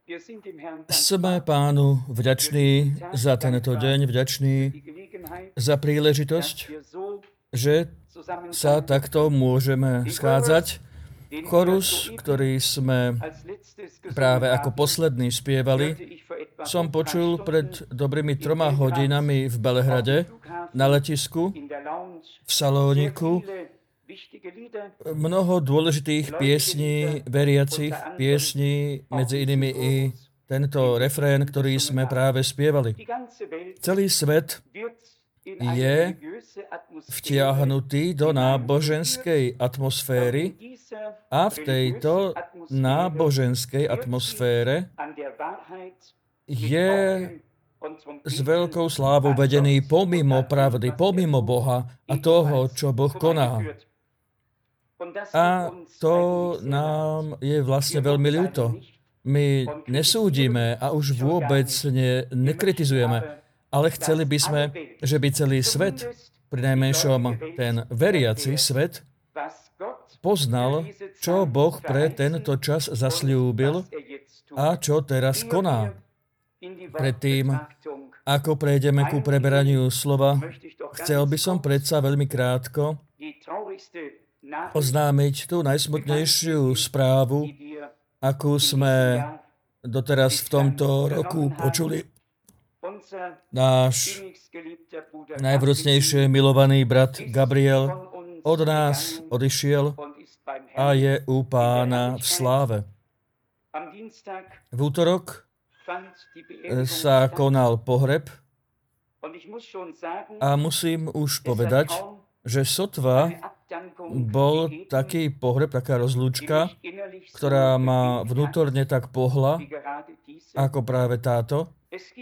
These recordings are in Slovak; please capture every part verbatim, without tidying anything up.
Sme Pánu vďační za tento deň, vďační za príležitosť, že sa takto môžeme schádzať. Chorus, ktorý sme práve ako posledný spievali, som počul pred dobrými troma hodinami v Belehrade na letisku, v Salóniku, mnoho dôležitých piesní, veriacich piesní, medzi inými i tento refrén, ktorý sme práve spievali. Celý svet je vtiahnutý do náboženskej atmosféry a v tejto náboženskej atmosfére je s veľkou slávou vedený pomimo pravdy, pomimo Boha a toho, čo Boh koná. A to nám je vlastne veľmi ľúto. My nesúdime a už vôbec ne, nekritizujeme, ale chceli by sme, že by celý svet, prinajmenšom ten veriaci svet, poznal, čo Boh pre tento čas zasľúbil a čo teraz koná. Predtým, ako prejdeme ku preberaniu slova, chcel by som predsa veľmi krátko oznámiť tú najsmutnejšiu správu, akú sme doteraz v tomto roku počuli. Náš najvrúcnejšie milovaný brat Gabriel od nás odišiel a je u Pána v sláve. V útorok sa konal pohreb a musím už povedať, že sotva bol taký pohreb, taká rozlúčka, ktorá ma vnútorne tak pohla, ako práve táto.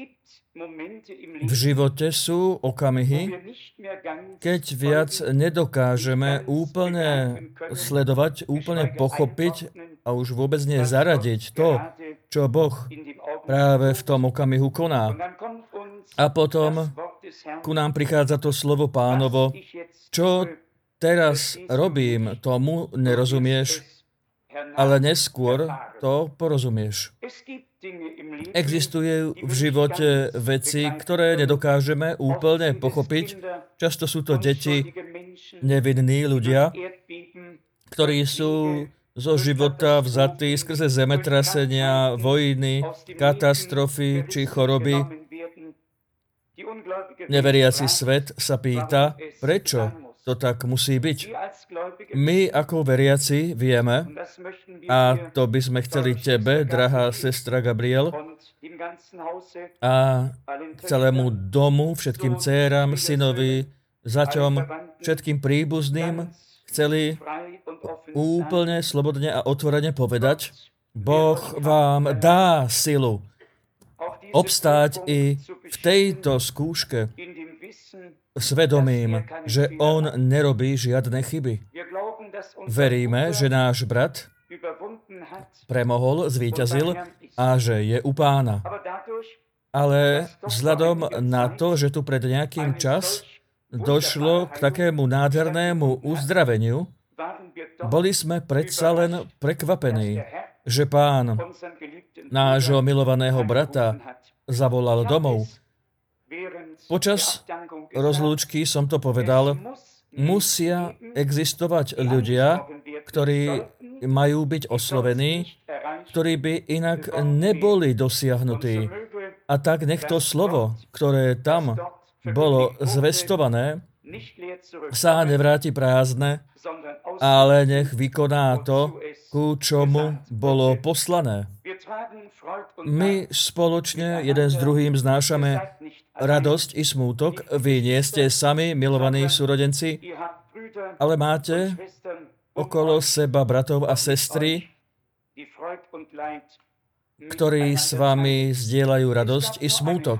V živote sú okamihy, keď viac nedokážeme úplne sledovať, úplne pochopiť a už vôbec nie zaradiť to, čo Boh práve v tom okamihu koná. A potom ku nám prichádza to slovo Pánovo, čo teraz robím, tomu nerozumieš, ale neskôr to porozumieš. Existujú v živote veci, ktoré nedokážeme úplne pochopiť. Často sú to deti, nevinní ľudia, ktorí sú zo života vzatí skrze zemetrasenia, vojny, katastrofy či choroby. Neveriaci svet sa pýta, prečo to tak musí byť. My ako veriaci vieme, a to by sme chceli tebe, drahá sestra Gabriel, a celému domu, všetkým dcéram, synovi, zaťom, všetkým príbuzným, chceli úplne slobodne a otvorene povedať, Boh vám dá silu obstáť i v tejto skúške svedomím, že on nerobí žiadne chyby. Veríme, že náš brat premohol, zvíťazil a že je u Pána. Ale vzhľadom na to, že tu pred nejakým čas došlo k takému nádhernému uzdraveniu, boli sme predsa len prekvapení, že Pán nášho milovaného brata zavolal domov. Počas rozlúčky som to povedal, musia existovať ľudia, ktorí majú byť oslovení, ktorí by inak neboli dosiahnutí. A tak nech to slovo, ktoré tam bolo zvestované, sa nevráti prázdne, ale nech vykoná to, ku čomu bolo poslané. My spoločne jeden s druhým znášame radosť i smútok. Vy nie ste sami, milovaní súrodenci, ale máte okolo seba bratov a sestry, ktorí s vami zdieľajú radosť i smútok.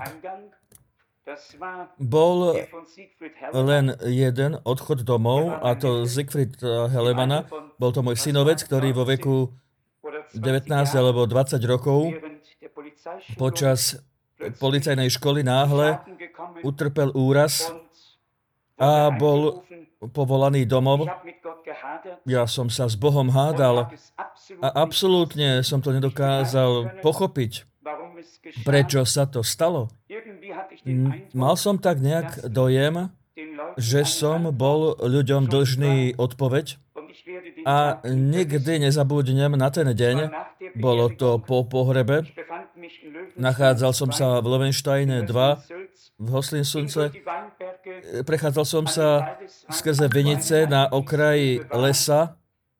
Bol len jeden odchod domov, a to Siegfried Helemana. Bol to môj synovec, ktorý vo veku devätnásť alebo dvadsať rokov počas policajnej školy náhle utrpel úraz a bol povolaný domov. Ja som sa s Bohom hádal a absolútne som to nedokázal pochopiť, prečo sa to stalo. Mal som tak nejak dojem, že som bol ľuďom dlžný odpoveď a nikdy nezabudnem na ten deň. Bolo to po pohrebe. Nachádzal som sa v Löwensteine dva, v Hoslinsunce. Prechádzal som sa skrze vinice na okraji lesa,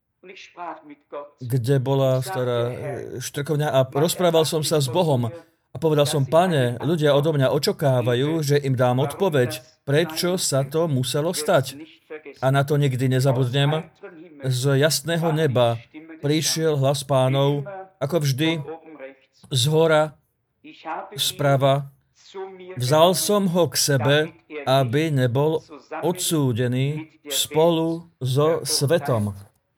kde bola stará štrkovňa a rozprával som sa s Bohom. A povedal som, Pane, ľudia odo mňa očakávajú, že im dám odpoveď, prečo sa to muselo stať. A na to nikdy nezabudnem. Z jasného neba prišiel hlas Pánov, ako vždy, z hora, sprava. Vzal som ho k sebe, aby nebol odsúdený spolu so svetom.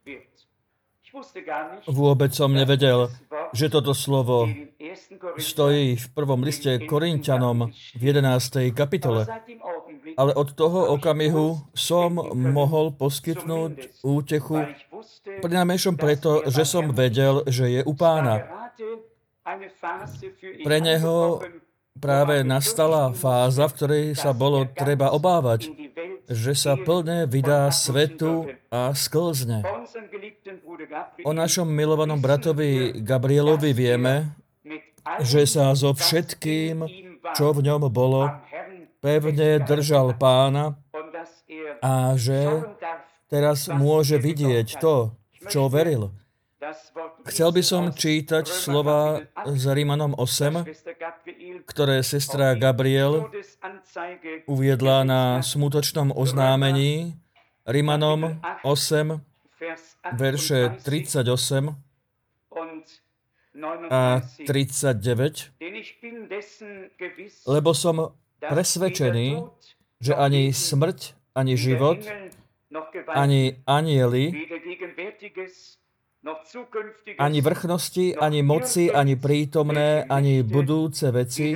Vôbec som nevedel, že toto slovo stojí v prvom liste Korinťanom v jedenástej kapitole. Ale od toho okamihu som mohol poskytnúť útechu prinajmenšom preto, že som vedel, že je u Pána. Pre neho práve nastala fáza, v ktorej sa bolo treba obávať, že sa plne vydá svetu a sklzne. O našom milovanom bratovi Gabrielovi vieme, že sa so všetkým, čo v ňom bolo, pevne držal Pána a že teraz môže vidieť to, čo veril. Chcel by som čítať slova z Rímanom osem, ktoré sestra Gabriel uviedla na smutočnom oznámení. Rímanom osem, verše tridsaťosem a tridsaťdeväť. Lebo som presvedčený, že ani smrť, ani život, ani anjeli, ani vrchnosti, ani moci, ani prítomné, ani budúce veci,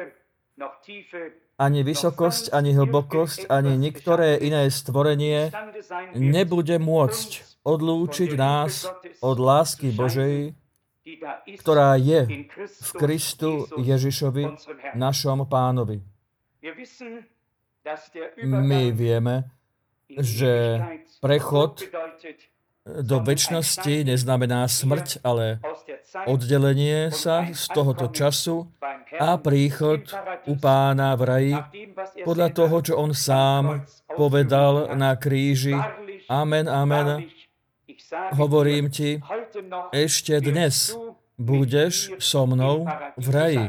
ani vysokosť, ani hlbokosť, ani niektoré iné stvorenie nebude môcť odlúčiť nás od lásky Božej, ktorá je v Kristu Ježišovi, našom Pánovi. My vieme, že prechod do večnosti neznamená smrť, ale oddelenie sa z tohoto času a príchod u Pána v raji podľa toho, čo on sám povedal na kríži. Amen, amen. Hovorím ti, ešte dnes budeš so mnou v raji.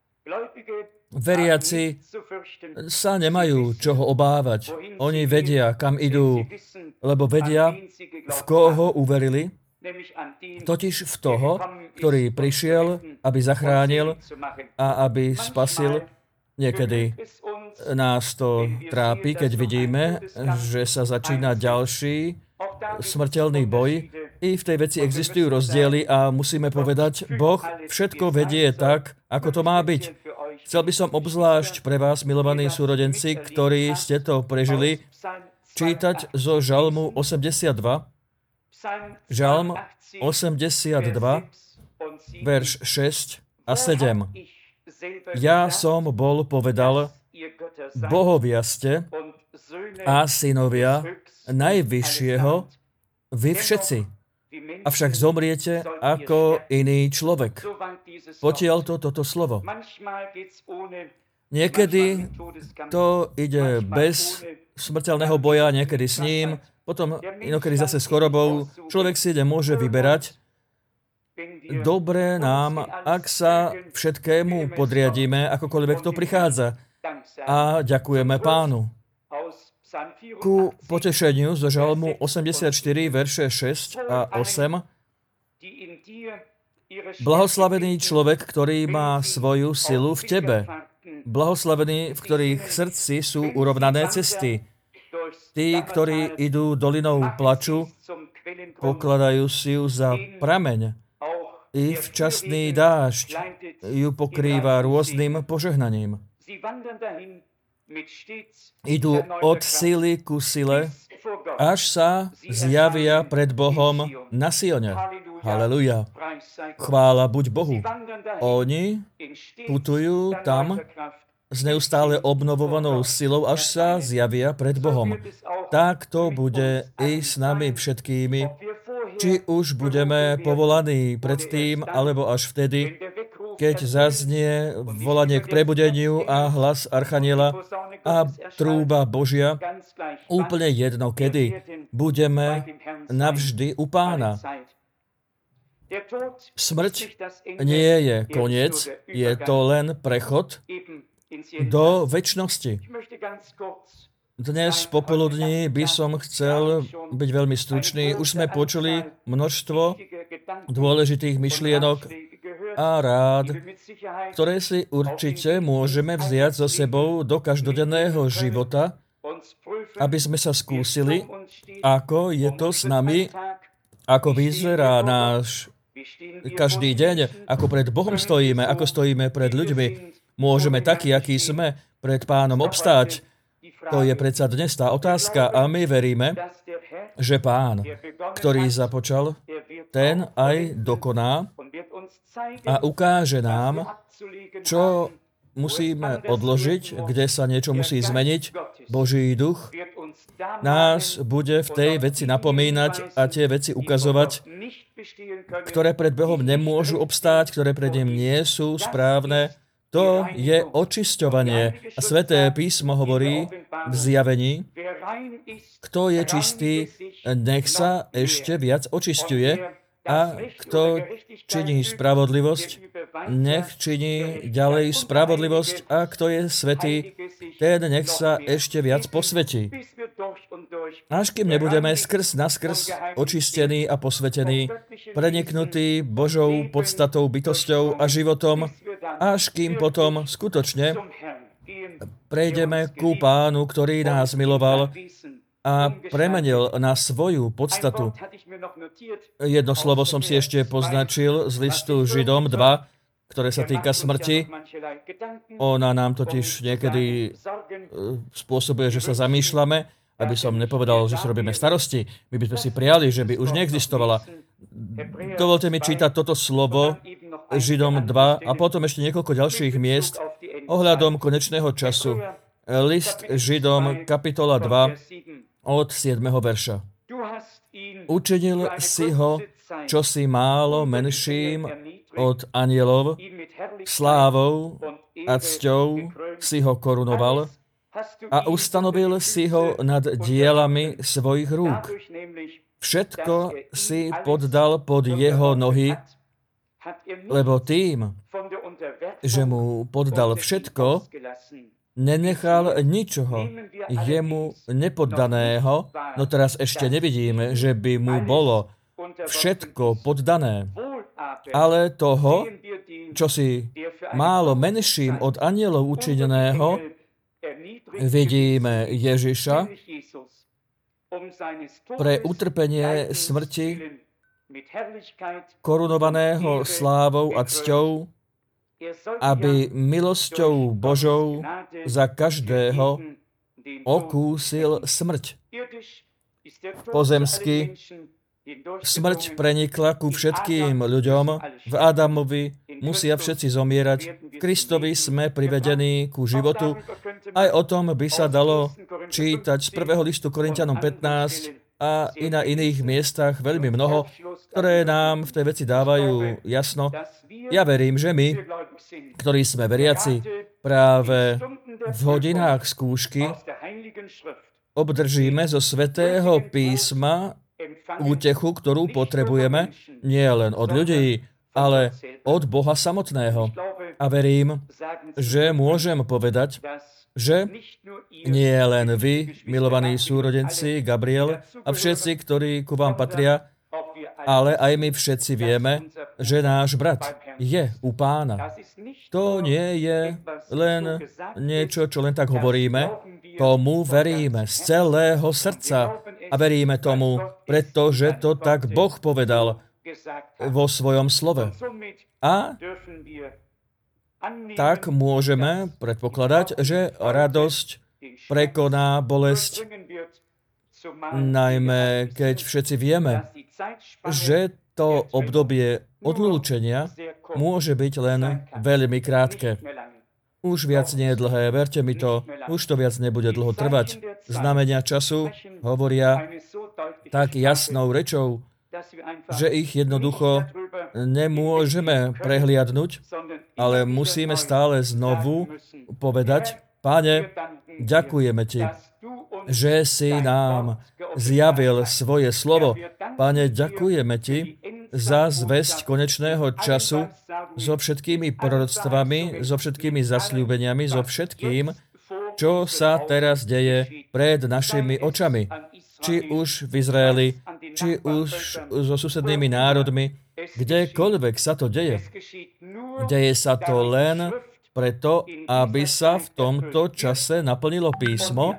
Veriaci sa nemajú čoho obávať. Oni vedia, kam idú, lebo vedia, v koho uverili, totiž v toho, ktorý prišiel, aby zachránil a aby spasil. Niekedy nás to trápi, keď vidíme, že sa začína ďalší smrteľný boj. I v tej veci existujú rozdiely a musíme povedať, Boh všetko vedie tak, ako to má byť. Chcel by som obzvlášť pre vás, milovaní súrodenci, ktorí ste to prežili, čítať zo Žalmu osemdesiatdva. Žalm osemdesiatdva, verš šesť a sedem. Ja som bol povedal, bohovia ste a synovia Najvyššieho, vy všetci. Avšak zomriete ako iný človek. Potiaľ to toto slovo. Niekedy to ide bez smrteľného boja, niekedy s ním, potom inokedy zase s chorobou. Človek si nemôže vyberať. Dobre nám, ak sa všetkému podriadíme, akokoľvek to prichádza. A ďakujeme Pánu. Ku potešeniu zo Žalmu osemdesiatštyri, verše šesť a osem. Blahoslavený človek, ktorý má svoju silu v tebe. Blahoslavený, v ktorých srdci sú urovnané cesty. Tí, ktorí idú dolinou plaču, pokladajú si ju za prameň. I včasný dážď ju pokrýva rôznym požehnaním. idú od sily ku sile, až sa zjavia pred Bohom na Sione. Halleluja. Chvála buď Bohu. Oni putujú tam s neustále obnovovanou silou, až sa zjavia pred Bohom. Tak to bude i s nami všetkými, či už budeme povolaní predtým, alebo až vtedy, keď zaznie volanie k prebudeniu a hlas archaniela a trúba Božia, úplne jedno kedy, budeme navždy u Pána. Smrť nie je koniec, je to len prechod do večnosti. Dnes popoludní by som chcel byť veľmi stručný. Už sme počuli množstvo dôležitých myšlienok a rád, ktoré si určite môžeme vziať so sebou do každodenného života, aby sme sa skúsili, ako je to s nami, ako vyzerá náš každý deň, ako pred Bohom stojíme, ako stojíme pred ľuďmi. Môžeme takí, akí sme, pred Pánom obstáť. To je predsa dnes tá otázka a my veríme, že Pán, ktorý započal, ten aj dokoná a ukáže nám, čo musíme odložiť, kde sa niečo musí zmeniť. Boží duch nás bude v tej veci napomínať a tie veci ukazovať, ktoré pred Bohom nemôžu obstáť, ktoré pred ním nie sú správne. To je očisťovanie. A Sväté písmo hovorí v zjavení, kto je čistý, nech sa ešte viac očisťuje, a kto činí spravodlivosť, nech činí ďalej spravodlivosť, a kto je svätý, ten nech sa ešte viac posvetí. Až kým nebudeme skrz naskrz očistení a posvetení, preniknutí Božou podstatou, bytosťou a životom, až kým potom skutočne prejdeme ku Pánu, ktorý nás miloval a premenil na svoju podstatu. Jedno slovo som si ešte poznačil z listu Židom dva, ktoré sa týka smrti. Ona nám totiž niekedy spôsobuje, že sa zamýšľame, aby som nepovedal, že si robíme starosti. My by sme si prijali, že by už neexistovala. Dovolte mi čítať toto slovo Židom dva a potom ešte niekoľko ďalších miest ohľadom konečného času. List Židom, kapitola dva, od siedmeho verša. Učinil si ho čosi málo menším od anielov, slávou a cťou si ho korunoval a ustanovil si ho nad dielami svojich rúk. Všetko si poddal pod jeho nohy, lebo tým, že mu poddal všetko, nenechal ničoho jemu nepoddaného, no teraz ešte nevidíme, že by mu bolo všetko poddané. Ale toho, čo si málo menším od anielov učineného, vidíme Ježiša pre utrpenie smrti korunovaného slávou a cťou, aby milosťou Božou za každého okúsil smrť. Pozemsky smrť prenikla ku všetkým ľuďom. V Adamovi musia všetci zomierať. V Kristovi sme privedení ku životu. Aj o tom by sa dalo čítať z prvého listu Korinťanom pätnásť a i na iných miestach veľmi mnoho, ktoré nám v tej veci dávajú jasno. Ja verím, že my, ktorí sme veriaci, práve v hodinách skúšky obdržíme zo Svätého písma útechu, ktorú potrebujeme nie len od ľudí, ale od Boha samotného. A verím, že môžem povedať, že nie len vy, milovaní súrodenci, Gabriel, a všetci, ktorí ku vám patria, ale aj my všetci vieme, že náš brat je u Pána. To nie je len niečo, čo len tak hovoríme. Tomu veríme z celého srdca a veríme tomu, pretože to tak Boh povedal vo svojom slove. A tak môžeme predpokladať, že radosť prekoná bolesť, najmä keď všetci vieme, že to obdobie odlúčenia môže byť len veľmi krátke. Už viac nie je dlhé, verte mi to, už to viac nebude dlho trvať. Znamenia času hovoria tak jasnou rečou, že ich jednoducho nemôžeme prehliadnúť, ale musíme stále znovu povedať: Pane, ďakujeme Ti, že si nám zjavil svoje slovo. Pane, ďakujeme Ti za zvesť konečného času so všetkými proroctvami, so všetkými zasľúbeniami, so všetkým, čo sa teraz deje pred našimi očami. Či už v Izraeli, či už so susednými národmi, kdekoľvek sa to deje. Deje sa to len preto, aby sa v tomto čase naplnilo písmo,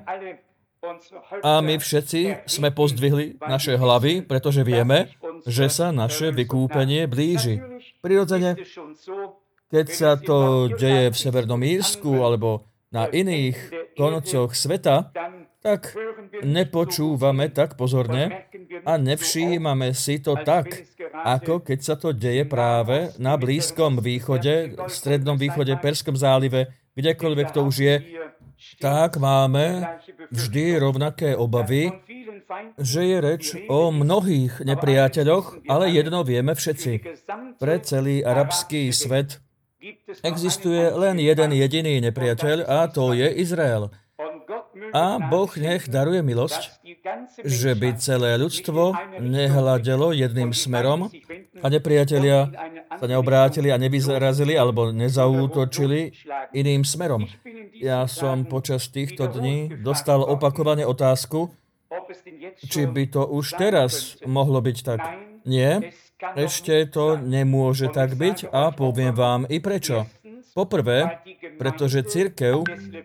a my všetci sme pozdvihli naše hlavy, pretože vieme, že sa naše vykúpenie blíži. Prirodzene, keď sa to deje v Severnom Írsku alebo na iných koncoch sveta, tak nepočúvame tak pozorne a nevšímame si to tak, ako keď sa to deje práve na Blízkom východe, Strednom východe, Perskom zálive, kdekoľvek to už je. Tak máme vždy rovnaké obavy, že je reč o mnohých nepriateľoch, ale jedno vieme všetci. Pre celý arabský svet existuje len jeden jediný nepriateľ a to je Izrael. A Boh nech daruje milosť, že by celé ľudstvo nehľadelo jedným smerom a nepriatelia sa neobrátili a nevyrazili alebo nezaútočili iným smerom. Ja som počas týchto dní dostal opakovane otázku, či by to už teraz mohlo byť tak. Nie, ešte to nemôže tak byť a poviem vám i prečo. Poprvé, pretože cirkev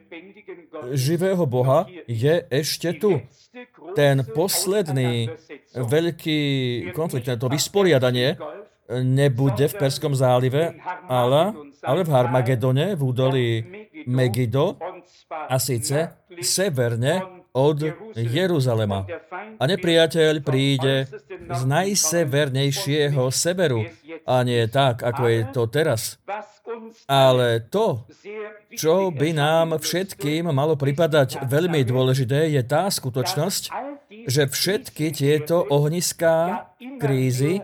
živého Boha je ešte tu. Ten posledný veľký konflikt, to vysporiadanie nebude v Perskom zálive, ale, ale v Harmagedone, v údolí Megido, a síce severne od Jeruzalema. A nepriateľ príde z najsevernejšieho severu, a nie tak, ako je to teraz. Ale to, čo by nám všetkým malo pripadať veľmi dôležité, je tá skutočnosť, že všetky tieto ohniská krízy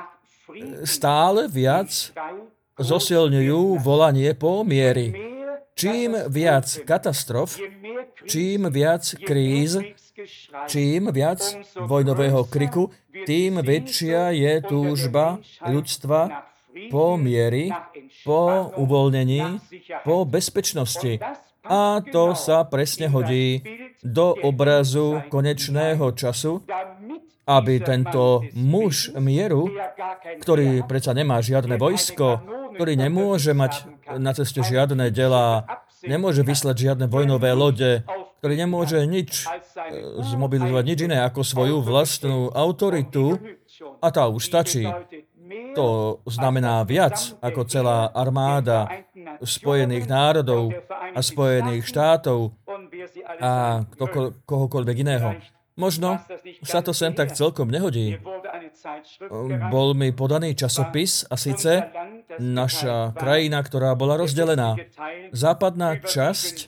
stále viac zosilňujú volanie po miery. Čím viac katastrof, čím viac kríz, čím viac vojnového kriku, tým väčšia je túžba ľudstva po miery, po uvoľnení, po bezpečnosti. A to sa presne hodí do obrazu konečného času, aby tento muž mieru, ktorý predsa nemá žiadne vojsko, ktorý nemôže mať na ceste žiadne delá, nemôže vyslať žiadne vojnové lode, ktorý nemôže nič zmobilizovať, nič iné ako svoju vlastnú autoritu, a tá už stačí. To znamená viac ako celá armáda Spojených národov a Spojených štátov a kohokoľvek iného. Možno sa to sem tak celkom nehodí. Bol mi podaný časopis, a síce naša krajina, ktorá bola rozdelená. Západná časť,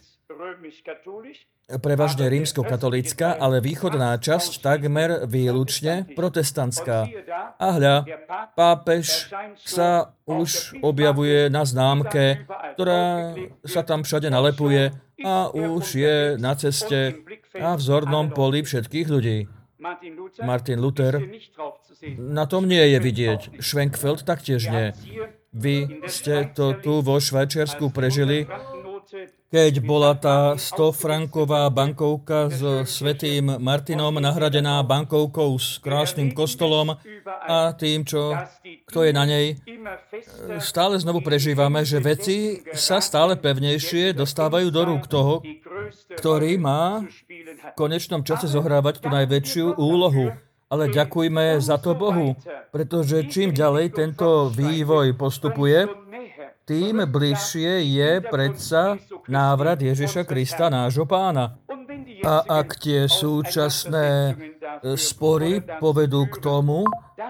prevažne rímskokatolícka, ale východná časť takmer výlučne protestantská. A hľa, pápež sa už objavuje na známke, ktorá sa tam všade nalepuje a už je na ceste a v zornom poli všetkých ľudí. Martin Luther, na tom nie je vidieť. Schwenkfeld taktiež nie. Vy ste to tu vo Švajčiarsku prežili, keď bola tá stofranková bankovka s svätým Martinom nahradená bankovkou s krásnym kostolom a tým, čo, kto je na nej. Stále znovu prežívame, že veci sa stále pevnejšie dostávajú do rúk toho, ktorý má v konečnom čase zohrávať tú najväčšiu úlohu. Ale ďakujme za to Bohu, pretože čím ďalej tento vývoj postupuje, tým bližšie je predsa návrat Ježiša Krista, nášho Pána. A ak tie súčasné spory povedú k tomu,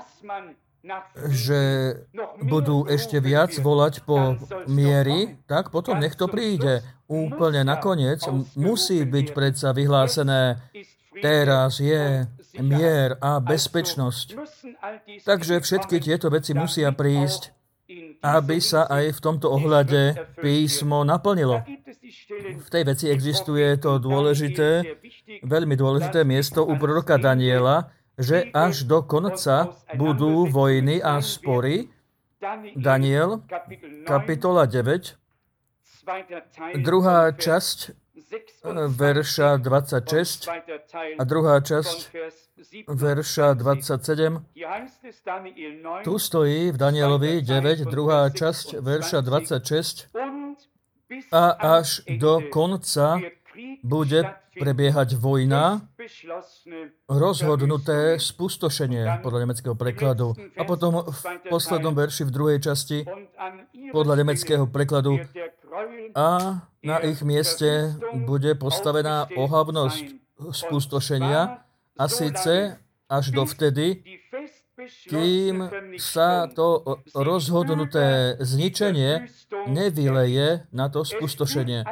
že budú ešte viac volať po miery, tak potom nech to príde. Úplne nakoniec musí byť predsa vyhlásené, teraz je mier a bezpečnosť. Takže všetky tieto veci musia prísť, aby sa aj v tomto ohľade písmo naplnilo. V tej veci existuje to dôležité, veľmi dôležité miesto u proroka Daniela, že až do konca budú vojny a spory. Daniel, kapitola deväť, druhá časť verša dvadsaťšesť a druhá časť verša dvadsaťsedem. Tu stojí v Danielovi deväť, druhá časť verša dvadsaťšesť. A až do konca bude prebiehať vojna, rozhodnuté spustošenie, podľa nemeckého prekladu. A potom v poslednom verši v druhej časti, podľa nemeckého prekladu, a na ich mieste bude postavená ohavnosť spustošenia, a síce až dovtedy, kým sa to rozhodnuté zničenie nevyleje na to spustošenie.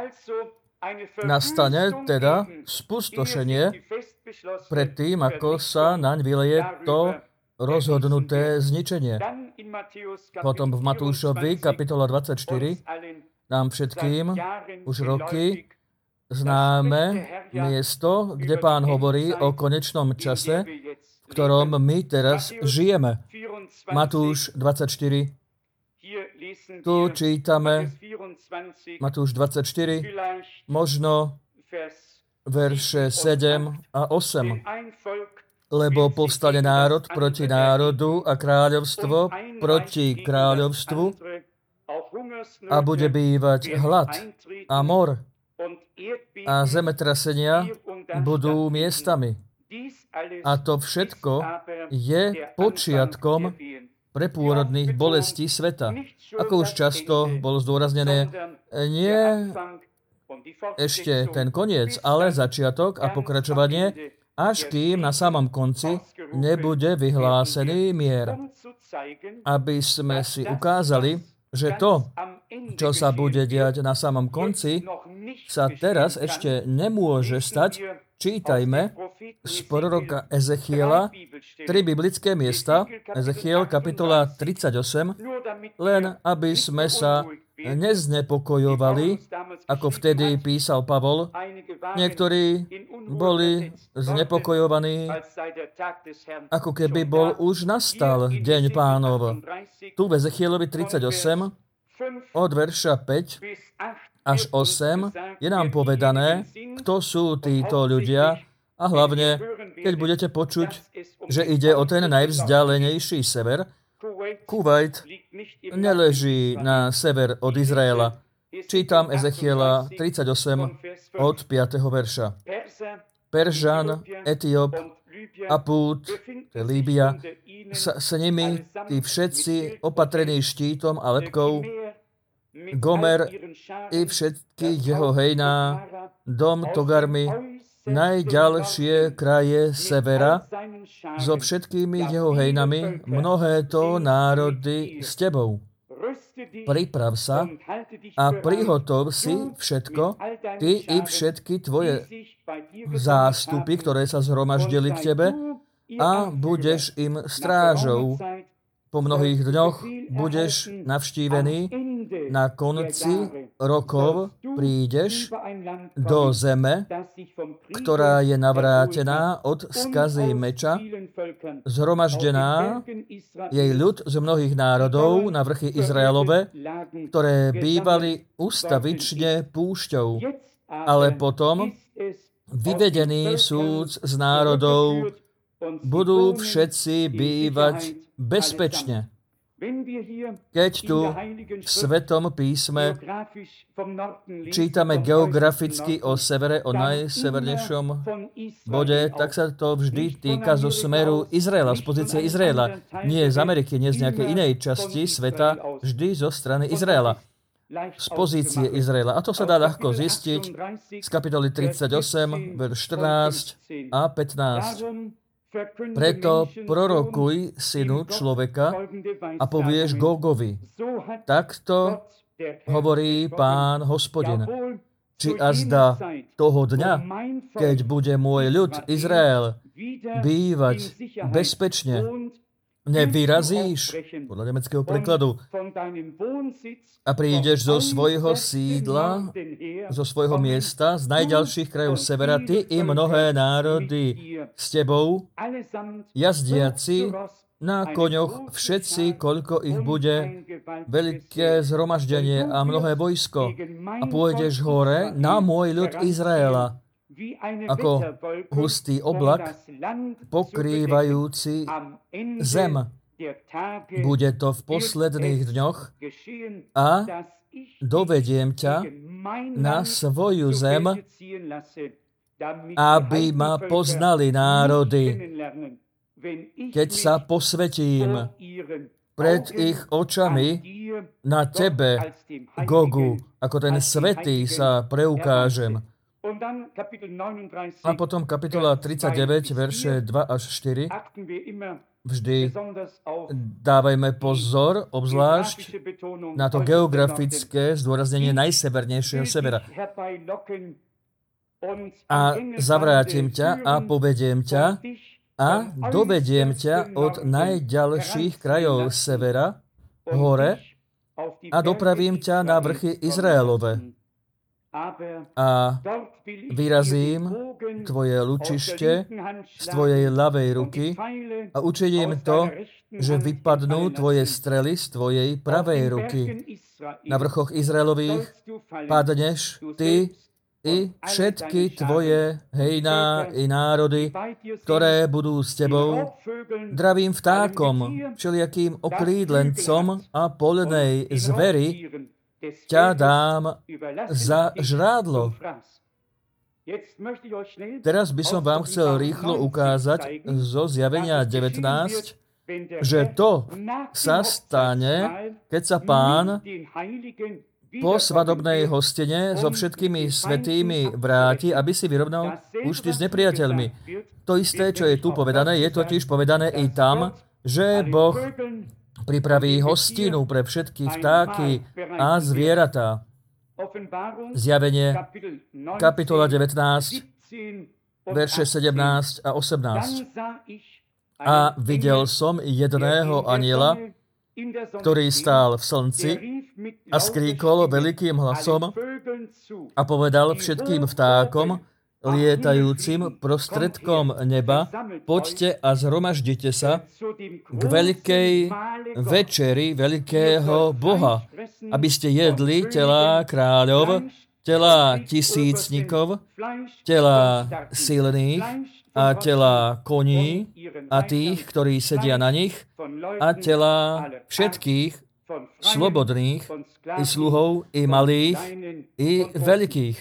Nastane teda spustošenie pred tým, ako sa naň vyleje to rozhodnuté zničenie. Potom v Matúšovi, kapitola dvadsaťštyri, nám všetkým už roky známe miesto, kde Pán hovorí o konečnom čase, v ktorom my teraz žijeme. Matúš dvadsaťštyri. Tu čítame Matúš dvadsaťštyri, možno verše sedem a osem. Lebo povstane národ proti národu a kráľovstvo proti kráľovstvu a bude bývať hlad a mor a zemetrasenia budú miestami. A to všetko je počiatkom prepôrodných bolestí sveta. Ako už často bolo zdôraznené, nie ešte ten koniec, ale začiatok a pokračovanie, až kým na samom konci nebude vyhlásený mier. Aby sme si ukázali, že to, čo sa bude diať na samom konci, sa teraz ešte nemôže stať. Čítajme z proroka Ezechiela tri biblické miesta, Ezechiel kapitola tridsaťosem, len aby sme sa neznepokojovali, ako vtedy písal Pavol. Niektorí boli znepokojovaní, ako keby bol už nastal deň Pánov. Tu v Ezechielovi tridsaťosem od verša päť až osem je nám povedané, kto sú títo ľudia a hlavne, keď budete počuť, že ide o ten najvzdialenejší sever. Kuvajt neleží na sever od Izraela. Čítam Ezechiela tridsaťosem od piateho verša. Peržan, Etióp a Pút, to je Líbia, s, s nimi tí všetci opatrení štítom a lepkou, Gomer i všetky jeho hejná, dom Togarmy, najďalšie kraje severa, so všetkými jeho hejnami, mnohé to národy s tebou. Priprav sa a prihotov si všetko, ty i všetky tvoje zástupy, ktoré sa zhromaždili k tebe, a budeš im strážou. Po mnohých dňoch budeš navštívený, na konci rokov prídeš do zeme, ktorá je navrátená od skazy meča, zhromaždená jej ľud z mnohých národov na vrchy Izraelove, ktoré bývali ustavične púšťou, ale potom vyvedení súd z národov budú všetci bývať bezpečne. Keď tu v Svetom písme čítame geograficky o severe, o najsevernejšom bode, tak sa to vždy týka zo smeru Izraela, z pozície Izraela. Nie z Ameriky, nie z nejakej inej časti sveta, vždy zo strany Izraela. z pozície Izraela. A to sa dá ľahko zistiť z kapitoly tridsaťosem, verš štrnásť a pätnásť. Preto prorokuj, synu človeka, a povieš Gógovi. Takto hovorí Pán Hospodin. Či azda toho dňa, keď bude môj ľud Izrael bývať bezpečne, nevyrazíš, podľa nemeckého prekladu, a prídeš zo svojho sídla, zo svojho miesta, z najďalších krajov severa, ty i mnohé národy s tebou, jazdiaci na koňoch, všetci, koľko ich bude, veľké zhromaždenie a mnohé vojsko. A pôjdeš hore na môj ľud Izraela, ako hustý oblak, pokrývajúci zem. Bude to v posledných dňoch a dovediem ťa na svoju zem, aby ma poznali národy, keď sa posvetím pred ich očami na tebe, Gogu, ako ten svätý sa preukážem. A potom kapitola tridsaťdeväť, verše dva až štyri. Vždy dávajme pozor, obzvlášť na to geografické zdôraznenie najsevernejšieho severa. A zavrátim ťa a povediem ťa a dovediem ťa od najďalších krajov severa hore a dopravím ťa na vrchy Izraelove. A vyrazím tvoje lučište z tvojej ľavej ruky a učiním to, že vypadnú tvoje strely z tvojej pravej ruky. Na vrchoch Izraelových padneš ty i všetky tvoje hejná i národy, ktoré budú s tebou, dravým vtákom, všelijakým okrídlencom a poľnej zveri, ťa dám za žrádlo. Teraz by som vám chcel rýchlo ukázať zo Zjavenia devätnásť, že to sa stane, keď sa Pán po svadobnej hostine so všetkými svätými vráti, aby si vyrovnal účty s nepriateľmi. To isté, čo je tu povedané, je totiž povedané i tam, že Boh pripraví hostinu pre všetky vtáky a zvieratá. Zjavenie, kapitola devätnásť, verše sedemnásť a osemnásť. A videl som jedného anjela, ktorý stál v slnci a skríkol veľkým hlasom a povedal všetkým vtákom, lietajúcim prostredkom neba, poďte a zhromaždite sa k veľkej večeri veľkého Boha, aby ste jedli telá kráľov, telá tisícnikov, telá silných a telá koní a tých, ktorí sedia na nich, a telá všetkých slobodných, i sluhov, i malých, i veľkých.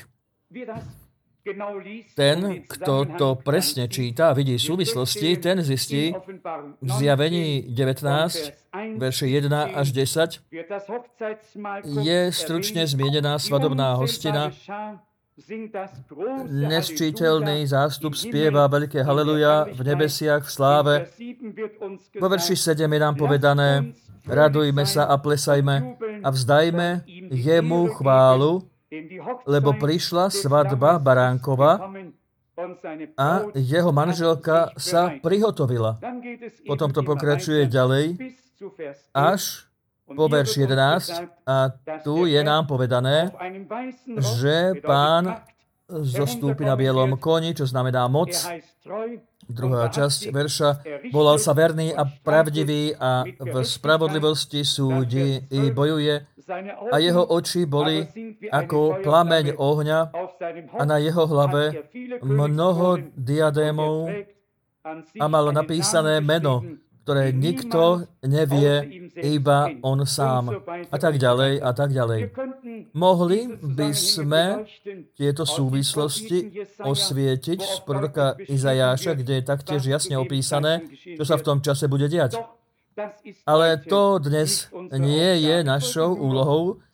Ten, kto to presne číta a vidí súvislosti, ten zistí v Zjavení devätnásť, verše jeden až desať, je stručne zmienená svadobná hostina. Nesčítelný zástup spieva veľké haleluja v nebesiach, v sláve. Vo verši sedem je nám povedané, radujme sa a plesajme a vzdajme jemu chválu, lebo prišla svadba baránkova a jeho manželka sa prihotovila. Potom to pokračuje ďalej až po verš jedenásť a tu je nám povedané, že Pán zostúpi na bielom koni, čo znamená moc. Druhá časť verša, volal sa verný a pravdivý a v spravodlivosti súdi i bojuje a jeho oči boli ako plameň ohňa a na jeho hlave mnoho diadémov a mal napísané meno, ktoré nikto nevie, iba on sám. A tak ďalej, a tak ďalej. Mohli by sme tieto súvislosti osvietiť z proroka Izajáša, kde je taktiež jasne opísané, čo sa v tom čase bude diať. Ale to dnes nie je našou úlohou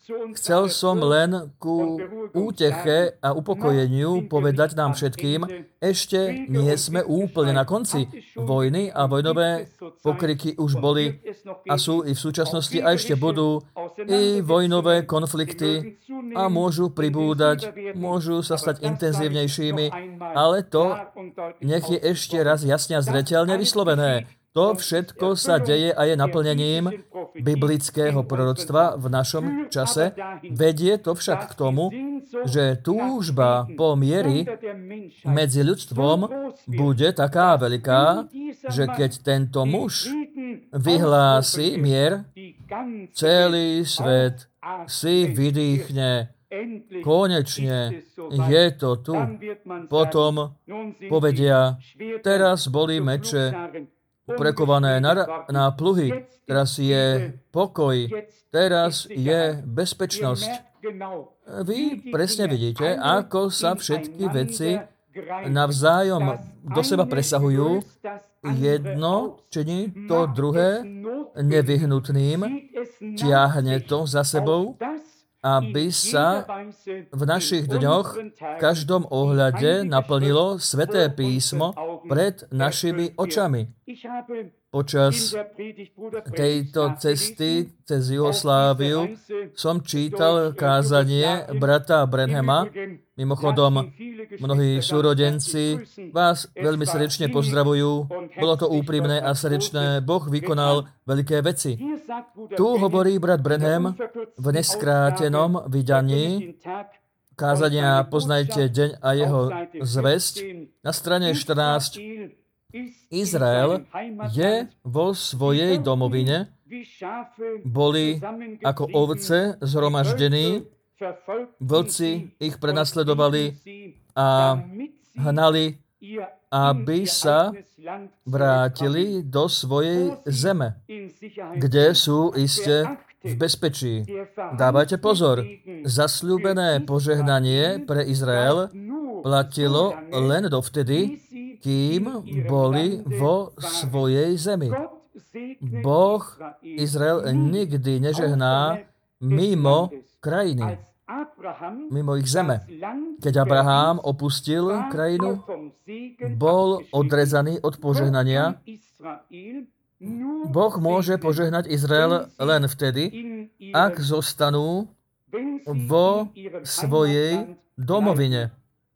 Chcel som len ku úteche a upokojeniu povedať nám všetkým, ešte nie sme úplne na konci vojny a vojnové pokriky už boli a sú i v súčasnosti a ešte budú i vojnové konflikty a môžu pribúdať, môžu sa stať intenzívnejšími, ale to nech je ešte raz jasne a zreteľne vyslovené. To všetko sa deje a je naplnením biblického proroctva v našom čase. Vedie to však k tomu, že túžba po miery medzi ľudstvom bude taká veľká, že keď tento muž vyhlási mier, celý svet si vydýchne. Konečne je to tu. Potom povedia, teraz boli meče prekované na, na pluhy, teraz je pokoj, teraz je bezpečnosť. Vy presne vidíte, ako sa všetky veci navzájom do seba presahujú. Jedno činí to druhé nevyhnutným, ťahne to za sebou, aby sa v našich dňoch v každom ohľade naplnilo Sväté písmo pred našimi očami. Počas tejto cesty cez Jugosláviu som čítal kázanie brata Branhama. Mimochodom, mnohí súrodenci vás veľmi srdečne pozdravujú. Bolo to úprimné a srdečné. Boh vykonal veľké veci. Tu hovorí brat Branham v neskrátenom vydaní kázania Poznajte deň a jeho zvesť. Na strane štrnásť Izrael je vo svojej domovine, boli ako ovce zhromaždení, vlci ich prenasledovali a hnali, aby sa vrátili do svojej zeme, kde sú iste v bezpečí. Dávajte pozor, zasľúbené požehnanie pre Izrael platilo len dovtedy, kým boli vo svojej zemi. Boh Izrael nikdy nežehná mimo krajiny, mimo ich zeme. Keď Abraham opustil krajinu, bol odrezaný od požehnania. Boh môže požehnať Izrael len vtedy, ak zostanú vo svojej domovine.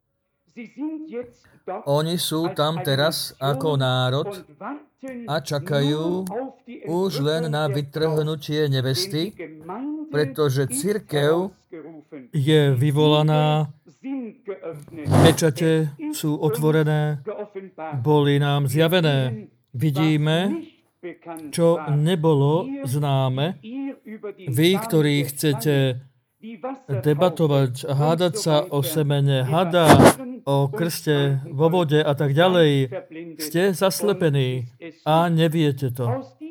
Oni sú tam teraz ako národ a čakajú už len na vytrhnutie nevesty, pretože cirkev je vyvolaná, pečate sú otvorené, boli nám zjavené. Vidíme, čo nebolo známe. Vy, ktorí chcete debatovať, hádať sa o semene hada, o krste vo vode a tak ďalej, ste zaslepení a neviete to.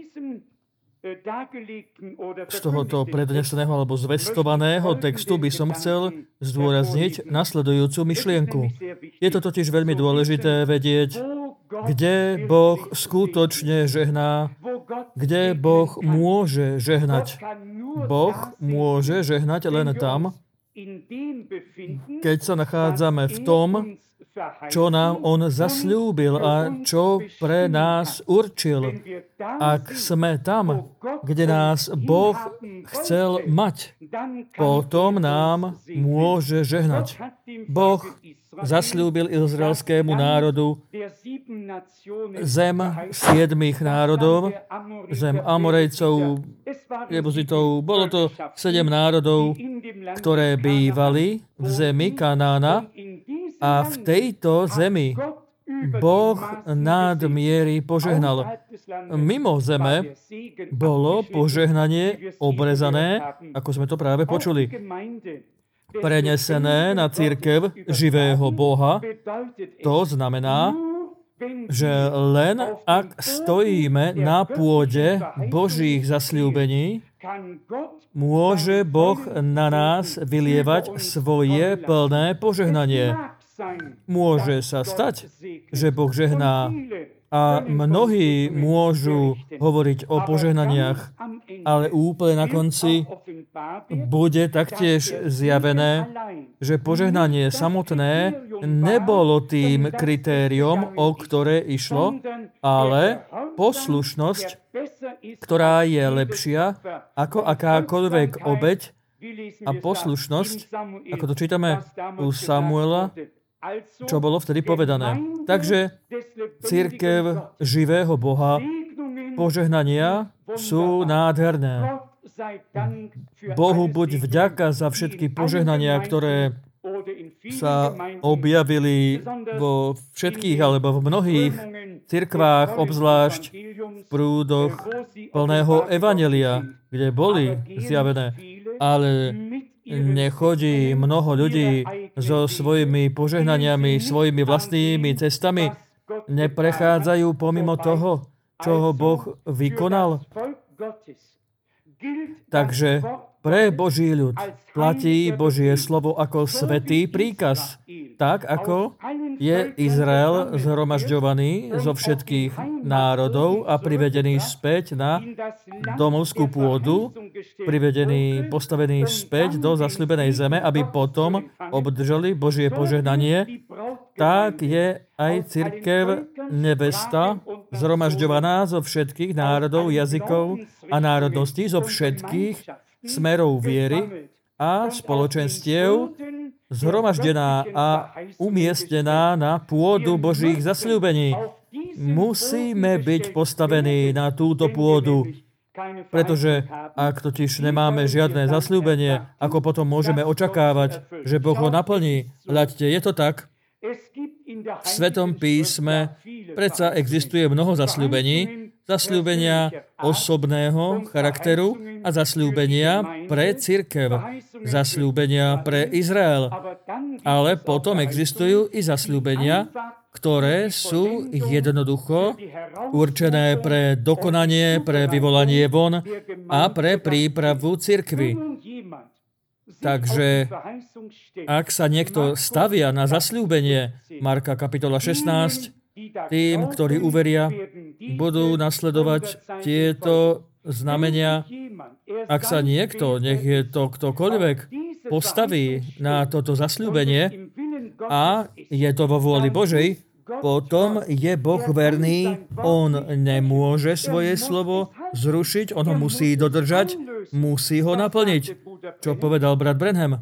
Z tohoto predneseného alebo zvestovaného textu by som chcel zdôrazniť nasledujúcu myšlienku. Je to totiž veľmi dôležité vedieť, kde Boh skutočne žehná, kde Boh môže žehnať. Boh môže žehnať len tam, keď sa nachádzame v tom, čo nám On zasľúbil a čo pre nás určil. Ak sme tam, kde nás Boh chcel mať, potom nám môže žehnať. Boh zasľúbil izraelskému národu zem siedmých národov, zem Amorejcov, Jebuzitov. Bolo to sedem národov, ktoré bývali v zemi Kanána a v tejto zemi Boh nad miery požehnal. Mimo zeme bolo požehnanie obrezané, ako sme to práve počuli, prenesené na cirkev živého Boha. To znamená, že len ak stojíme na pôde Božích zasľúbení, môže Boh na nás vylievať svoje plné požehnanie. Môže sa stať, že Boh žehná a mnohí môžu hovoriť o požehnaniach, ale úplne na konci bude taktiež zjavené, že požehnanie samotné nebolo tým kritériom, o ktoré išlo, ale poslušnosť, ktorá je lepšia ako akákoľvek obeť, a poslušnosť, ako to čítame u Samuela, čo bolo vtedy povedané. Takže cirkev živého Boha, požehnania sú nádherné. Bohu buď vďaka za všetky požehnania, ktoré sa objavili vo všetkých alebo v mnohých cirkvách, obzvlášť v prúdoch plného evanjelia, kde boli zjavené. Ale nechodí mnoho ľudí so svojimi požehnaniami, svojimi vlastnými cestami, neprechádzajú pomimo toho, čo Boh vykonal. Takže pre Boží ľud platí Božie slovo ako svätý príkaz, tak ako je Izrael zhromažďovaný zo všetkých národov a privedený späť na domovskú pôdu, privedený, postavený späť do zasľúbenej zeme, aby potom obdržali Božie požehnanie, tak je aj cirkev nevesta zhromažďovaná zo všetkých národov, jazykov a národností, zo všetkých smerov viery a spoločenstiev, zhromaždená a umiestnená na pôdu Božích zasľúbení. Musíme byť postavení na túto pôdu, pretože ak totiž nemáme žiadne zasľúbenie, ako potom môžeme očakávať, že Boh ho naplní? Hľadte, je to tak? V Svetom písme predsa existuje mnoho zasľúbení, zasľúbenia osobného charakteru a zasľúbenia pre cirkev, zasľúbenia pre Izrael. Ale potom existujú i zasľúbenia, ktoré sú jednoducho určené pre dokonanie, pre vyvolanie von a pre prípravu cirkvi. Takže ak sa niekto stavia na zasľúbenie, Marka kapitola šestnásť, tým, ktorí uveria, budú nasledovať tieto znamenia. Ak sa niekto, nech je to ktokoľvek, postaví na toto zasľúbenie a je to vo vôli Božej, potom je Boh verný, on nemôže svoje slovo zrušiť, on ho musí dodržať, musí ho naplniť. Čo povedal brat Branham?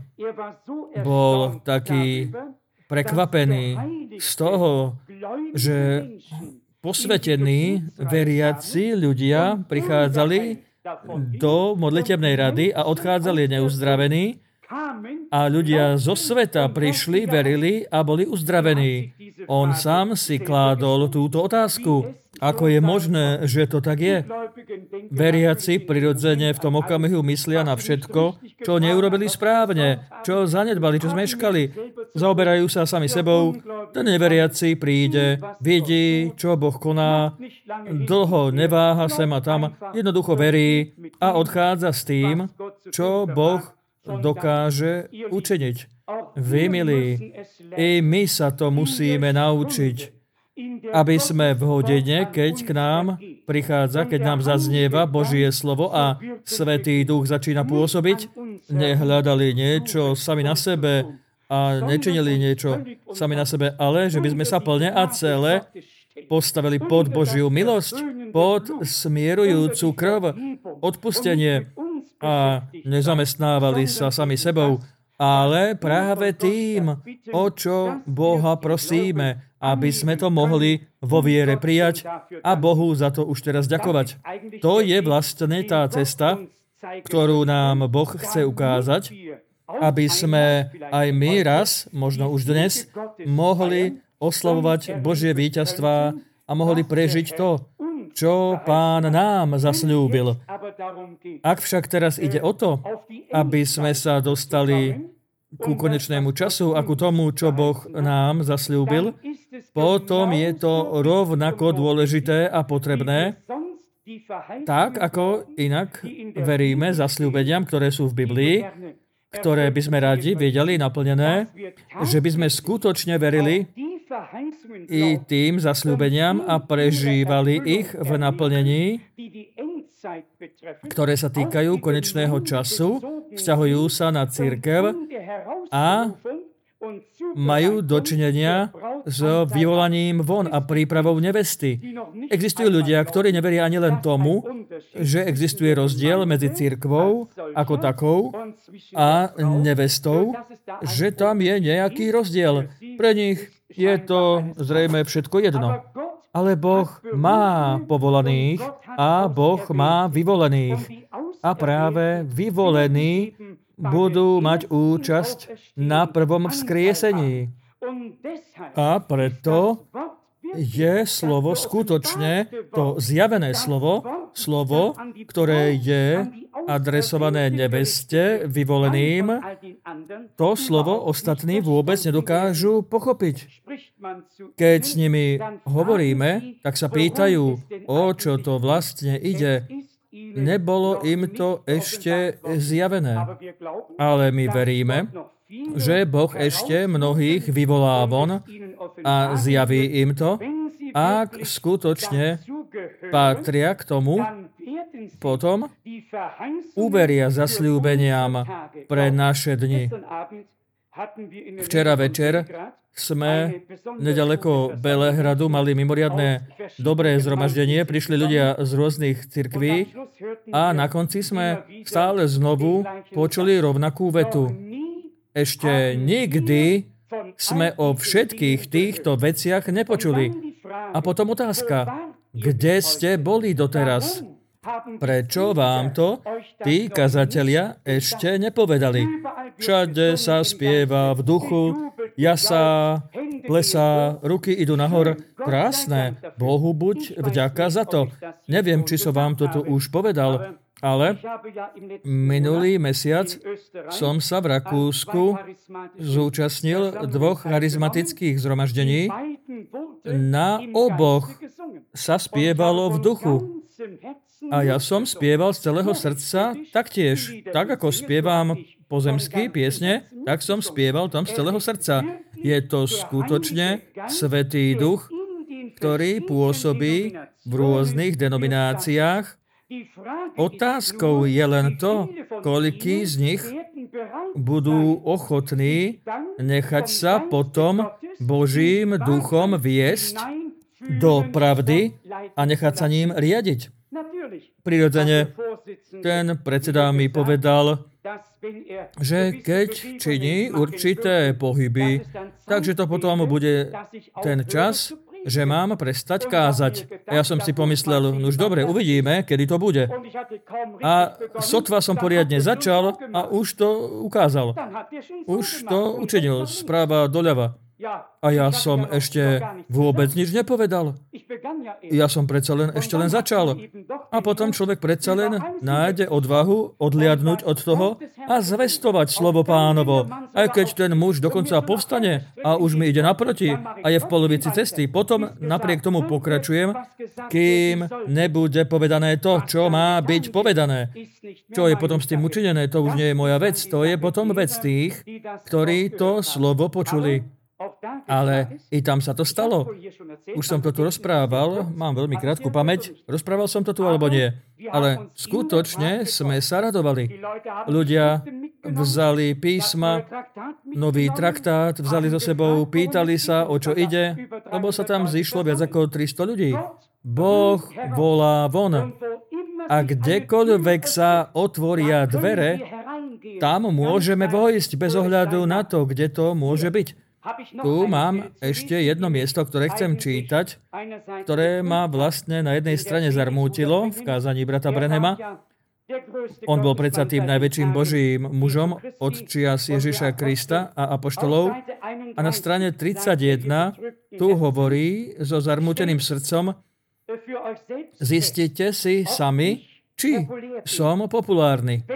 Bol taký prekvapený z toho, že posvetení, veriaci ľudia prichádzali do modlitebnej rady a odchádzali neuzdravení a ľudia zo sveta prišli, verili a boli uzdravení. On sám si kládol túto otázku. Ako je možné, že to tak je? Veriaci prirodzene v tom okamihu myslia na všetko, čo neurobili správne, čo zanedbali, čo zmeškali. Zaoberajú sa sami sebou. Ten neveriaci príde, vidí, čo Boh koná, dlho neváha sem a tam, jednoducho verí a odchádza s tým, čo Boh dokáže učiniť. Vy, milí, i my sa to musíme naučiť, aby sme v hodine, keď k nám prichádza, keď nám zaznieva Božie slovo a Svätý Duch začína pôsobiť, nehľadali niečo sami na sebe a nečinili niečo sami na sebe, ale že by sme sa plne a celé postavili pod Božiu milosť, pod smierujúcu krv, odpustenie a nezamestnávali sa sami sebou, ale práve tým, o čo Boha prosíme, aby sme to mohli vo viere prijať a Bohu za to už teraz ďakovať. To je vlastne tá cesta, ktorú nám Boh chce ukázať, aby sme aj my raz, možno už dnes, mohli oslavovať Božie víťazstvá a mohli prežiť to, čo Pán nám zasľúbil. Ak však teraz ide o to, aby sme sa dostali ku konečnému času a ku tomu, čo Boh nám zasľúbil, potom je to rovnako dôležité a potrebné, tak ako inak veríme zasľúbeniam, ktoré sú v Biblii, ktoré by sme radi videli naplnené, že by sme skutočne verili i tým zasľúbeniam a prežívali ich v naplnení, ktoré sa týkajú konečného času, vzťahujú sa na cirkev a majú dočinenia s vyvolaním von a prípravou nevesty. Existujú ľudia, ktorí neveria ani len tomu, že existuje rozdiel medzi cirkvou ako takou a nevestou, že tam je nejaký rozdiel. Pre nich je to zrejme všetko jedno. Ale Boh má povolaných a Boh má vyvolených. A práve vyvolení budú mať účasť na prvom vzkriesení. A preto je slovo skutočne to zjavené slovo, slovo, ktoré je adresované neveste, vyvoleným. To slovo ostatní vôbec nedokážu pochopiť. Keď s nimi hovoríme, tak sa pýtajú, o čo to vlastne ide. Nebolo im to ešte zjavené. Ale my veríme, že Boh ešte mnohých vyvolá von a zjaví im to. Ak skutočne patria k tomu, potom uveria zasľúbeniam pre naše dni. Včera večer sme nedaleko Belehradu mali mimoriadne dobré zhromaždenie. Prišli ľudia z rôznych cirkví a na konci sme stále znovu počuli rovnakú vetu. Ešte nikdy sme o všetkých týchto veciach nepočuli. A potom otázka, kde ste boli doteraz? Prečo vám to tí kazatelia ešte nepovedali? Všade sa spieva v duchu, jasá, plesá, ruky idú nahor. Krásne, Bohu buď vďaka za to. Neviem, či som vám toto už povedal, ale minulý mesiac som sa v Rakúsku zúčastnil dvoch charizmatických zhromaždení. Na oboch sa spievalo v duchu. A ja som spieval z celého srdca taktiež. Tak ako spievam pozemské piesne, tak som spieval tam z celého srdca. Je to skutočne Svätý Duch, ktorý pôsobí v rôznych denomináciách. Otázkou je len to, koľký z nich budú ochotní nechať sa potom Božím duchom viesť do pravdy a nechať sa ním riadiť. Prirodzene, ten predseda mi povedal, že keď činí určité pohyby, takže to potom bude ten čas, že mám prestať kázať. A ja som si pomyslel, no už dobre, uvidíme, kedy to bude. A sotva som poriadne začal a už to ukázal. Už to učinil, správa doľava. A ja som ešte vôbec nič nepovedal. Ja som predsa len ešte len začal. A potom človek predsa len nájde odvahu odliadnúť od toho a zvestovať slovo Pánovo. Aj keď ten muž dokonca povstane a už mi ide naproti a je v polovici cesty, potom napriek tomu pokračujem, kým nebude povedané to, čo má byť povedané. Čo je potom s tým učinené, to už nie je moja vec. To je potom vec tých, ktorí to slovo počuli. Ale i tam sa to stalo. Už som to tu rozprával, mám veľmi krátku pamäť. Rozprával som to tu, alebo nie? Ale skutočne sme sa radovali. Ľudia vzali písma, nový traktát, vzali so sebou, pýtali sa, o čo ide, lebo sa tam zišlo viac ako tristo ľudí. Boh volá von. A kdekoľvek sa otvoria dvere, tam môžeme vojsť bez ohľadu na to, kde to môže byť. Tu mám ešte jedno miesto, ktoré chcem čítať, ktoré ma vlastne na jednej strane zarmútilo v kázaní brata Branhama. On bol predsa tým najväčším Božím mužom od čias Ježiša Krista a apoštolov. A na strane tridsaťjeden tu hovorí so zarmúteným srdcom: zistite si sami, či som populárny.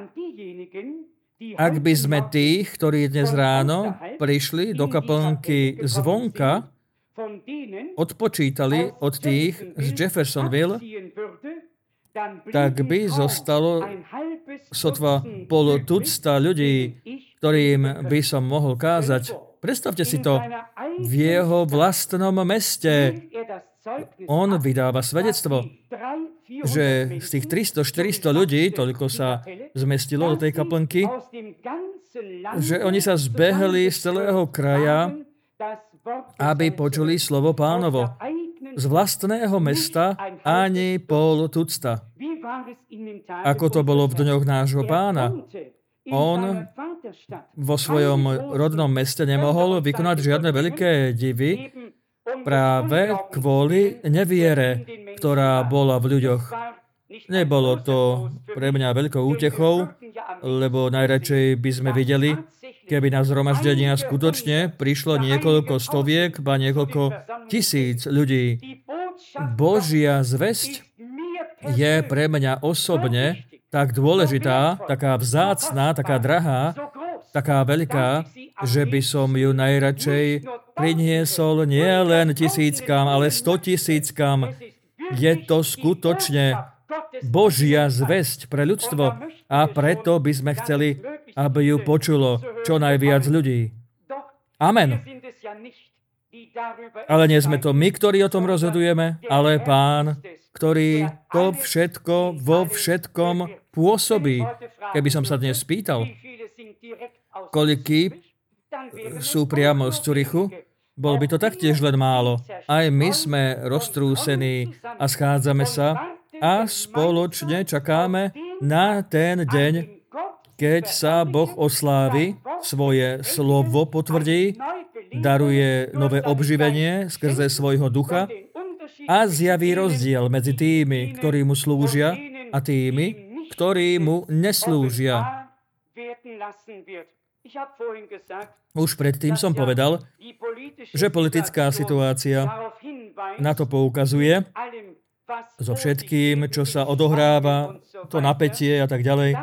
Ak by sme tých, ktorí dnes ráno prišli do kaplnky zvonka, odpočítali od tých z Jeffersonville, tak by zostalo sotva pol tucta ľudí, ktorým by som mohol kázať. Predstavte si to, v jeho vlastnom meste on vydáva svedectvo. že z tých tristo štyristo ľudí, toľko sa zmestilo do tej kaplnky, že oni sa zbehli z celého kraja, aby počuli slovo Pánovo. Z vlastného mesta ani pol tucta. Ako to bolo v dňoch nášho Pána. On vo svojom rodnom meste nemohol vykonať žiadne veľké divy práve kvôli neviere, ktorá bola v ľuďoch. Nebolo to pre mňa veľkou útechou, lebo najradšej by sme videli, keby na zhromaždenia skutočne prišlo niekoľko stoviek, ba niekoľko tisíc ľudí. Božia zvesť je pre mňa osobne tak dôležitá, taká vzácna, taká drahá, taká veľká, že by som ju najradšej priniesol nie len tisíckam, ale stotisíckam. Je to skutočne Božia zvesť pre ľudstvo a preto by sme chceli, aby ju počulo čo najviac ľudí. Amen. Ale nie sme to my, ktorí o tom rozhodujeme, ale Pán, ktorý to všetko vo všetkom pôsobí. Keby som sa dnes spýtal, koľký sú priamo z Curychu, bol by to taktiež len málo. Aj my sme roztrúsení a schádzame sa a spoločne čakáme na ten deň, keď sa Boh oslávi, svoje slovo potvrdí, daruje nové obživenie skrze svojho ducha a zjaví rozdiel medzi tými, ktorí mu slúžia a tými, ktorí mu neslúžia. Už predtým som povedal, že politická situácia na to poukazuje, so všetkým, čo sa odohráva, to napätie a tak ďalej.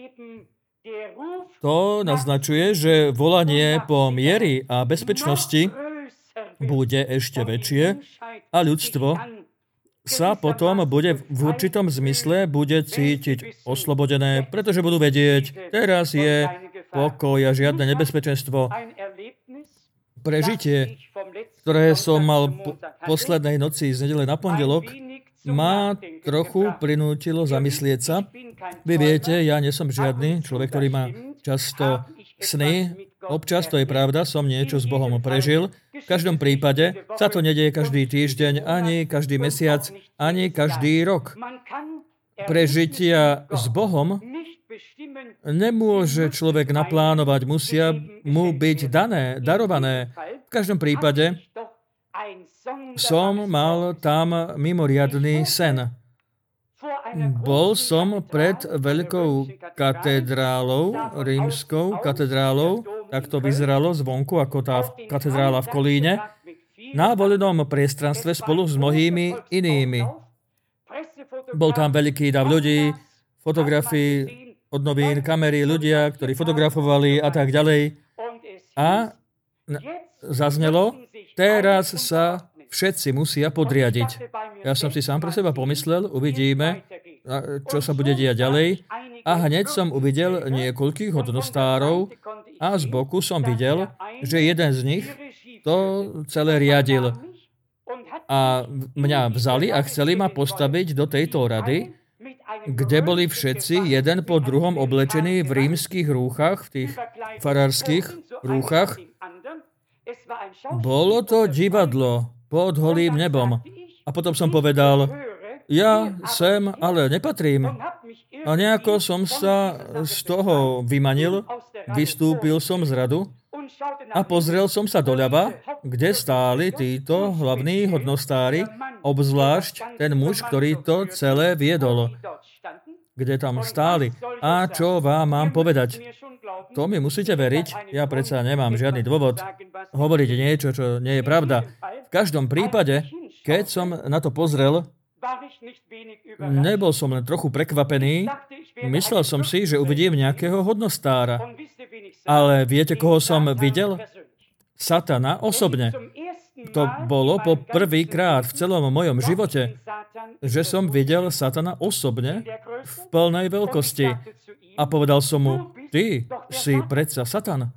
To naznačuje, že volanie po miery a bezpečnosti bude ešte väčšie a ľudstvo sa potom bude v určitom zmysle bude cítiť oslobodené, pretože budú vedieť, teraz je pokoj a žiadne nebezpečenstvo. Prežitie, ktoré som mal po poslednej noci z nedele na pondelok, ma trochu prinútilo zamyslieť sa. Vy viete, ja nie som žiadny človek, ktorý má často sny. Občas, to je pravda, som niečo s Bohom prežil. V každom prípade sa to nedieje každý týždeň, ani každý mesiac, ani každý rok. Prežitia s Bohom nemôže človek naplánovať, musia mu byť dané, darované. V každom prípade som mal tam mimoriadny sen. Bol som pred veľkou katedrálou, rímskou katedrálou, tak to vyzeralo zvonku, ako tá katedrála v Kolíne, na voľnom priestranstve spolu s mnohými inými. Bol tam veľký dav ľudí, fotografií od novín, kamery, ľudia, ktorí fotografovali a tak ďalej. A zaznelo, teraz sa všetci musia podriadiť. Ja som si sám pre seba pomyslel, uvidíme, čo sa bude diať ďalej. A hneď som uvidel niekoľkých hodnostárov a z boku som videl, že jeden z nich to celé riadil. A mňa vzali a chceli ma postaviť do tejto rady, kde boli všetci jeden po druhom oblečení v rímskych rúchach, v tých farárskych rúchach. Bolo to divadlo pod holým nebom. A potom som povedal, ja sem ale nepatrím. A nejako som sa z toho vymanil, vystúpil som z radu a pozrel som sa doľava, kde stáli títo hlavní hodnostári, obzvlášť ten muž, ktorý to celé viedol. Kde tam stáli. A čo vám mám povedať? To mi musíte veriť, ja predsa nemám žiadny dôvod hovoriť niečo, čo nie je pravda. V každom prípade, keď som na to pozrel, nebol som len trochu prekvapený, myslel som si, že uvidím nejakého hodnostára. Ale viete, koho som videl? Satana osobne. To bolo po prvýkrát v celom mojom živote, že som videl Satana osobne v plnej veľkosti. A povedal som mu, ty si predsa Satan.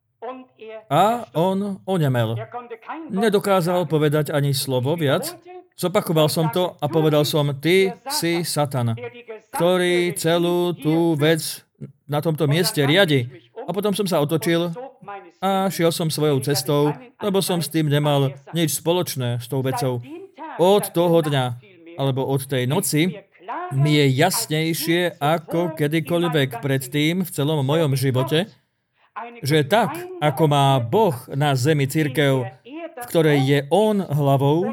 A on onemel. Nedokázal povedať ani slovo viac Zopakoval som to a povedal som, ty si Satan, ktorý celú tú vec na tomto mieste riadi. A potom som sa otočil a šiel som svojou cestou, lebo som s tým nemal nič spoločné s tou vecou. Od toho dňa, alebo od tej noci, mi je jasnejšie ako kedykoľvek predtým v celom mojom živote, že tak, ako má Boh na zemi cirkev, v ktorej je On hlavou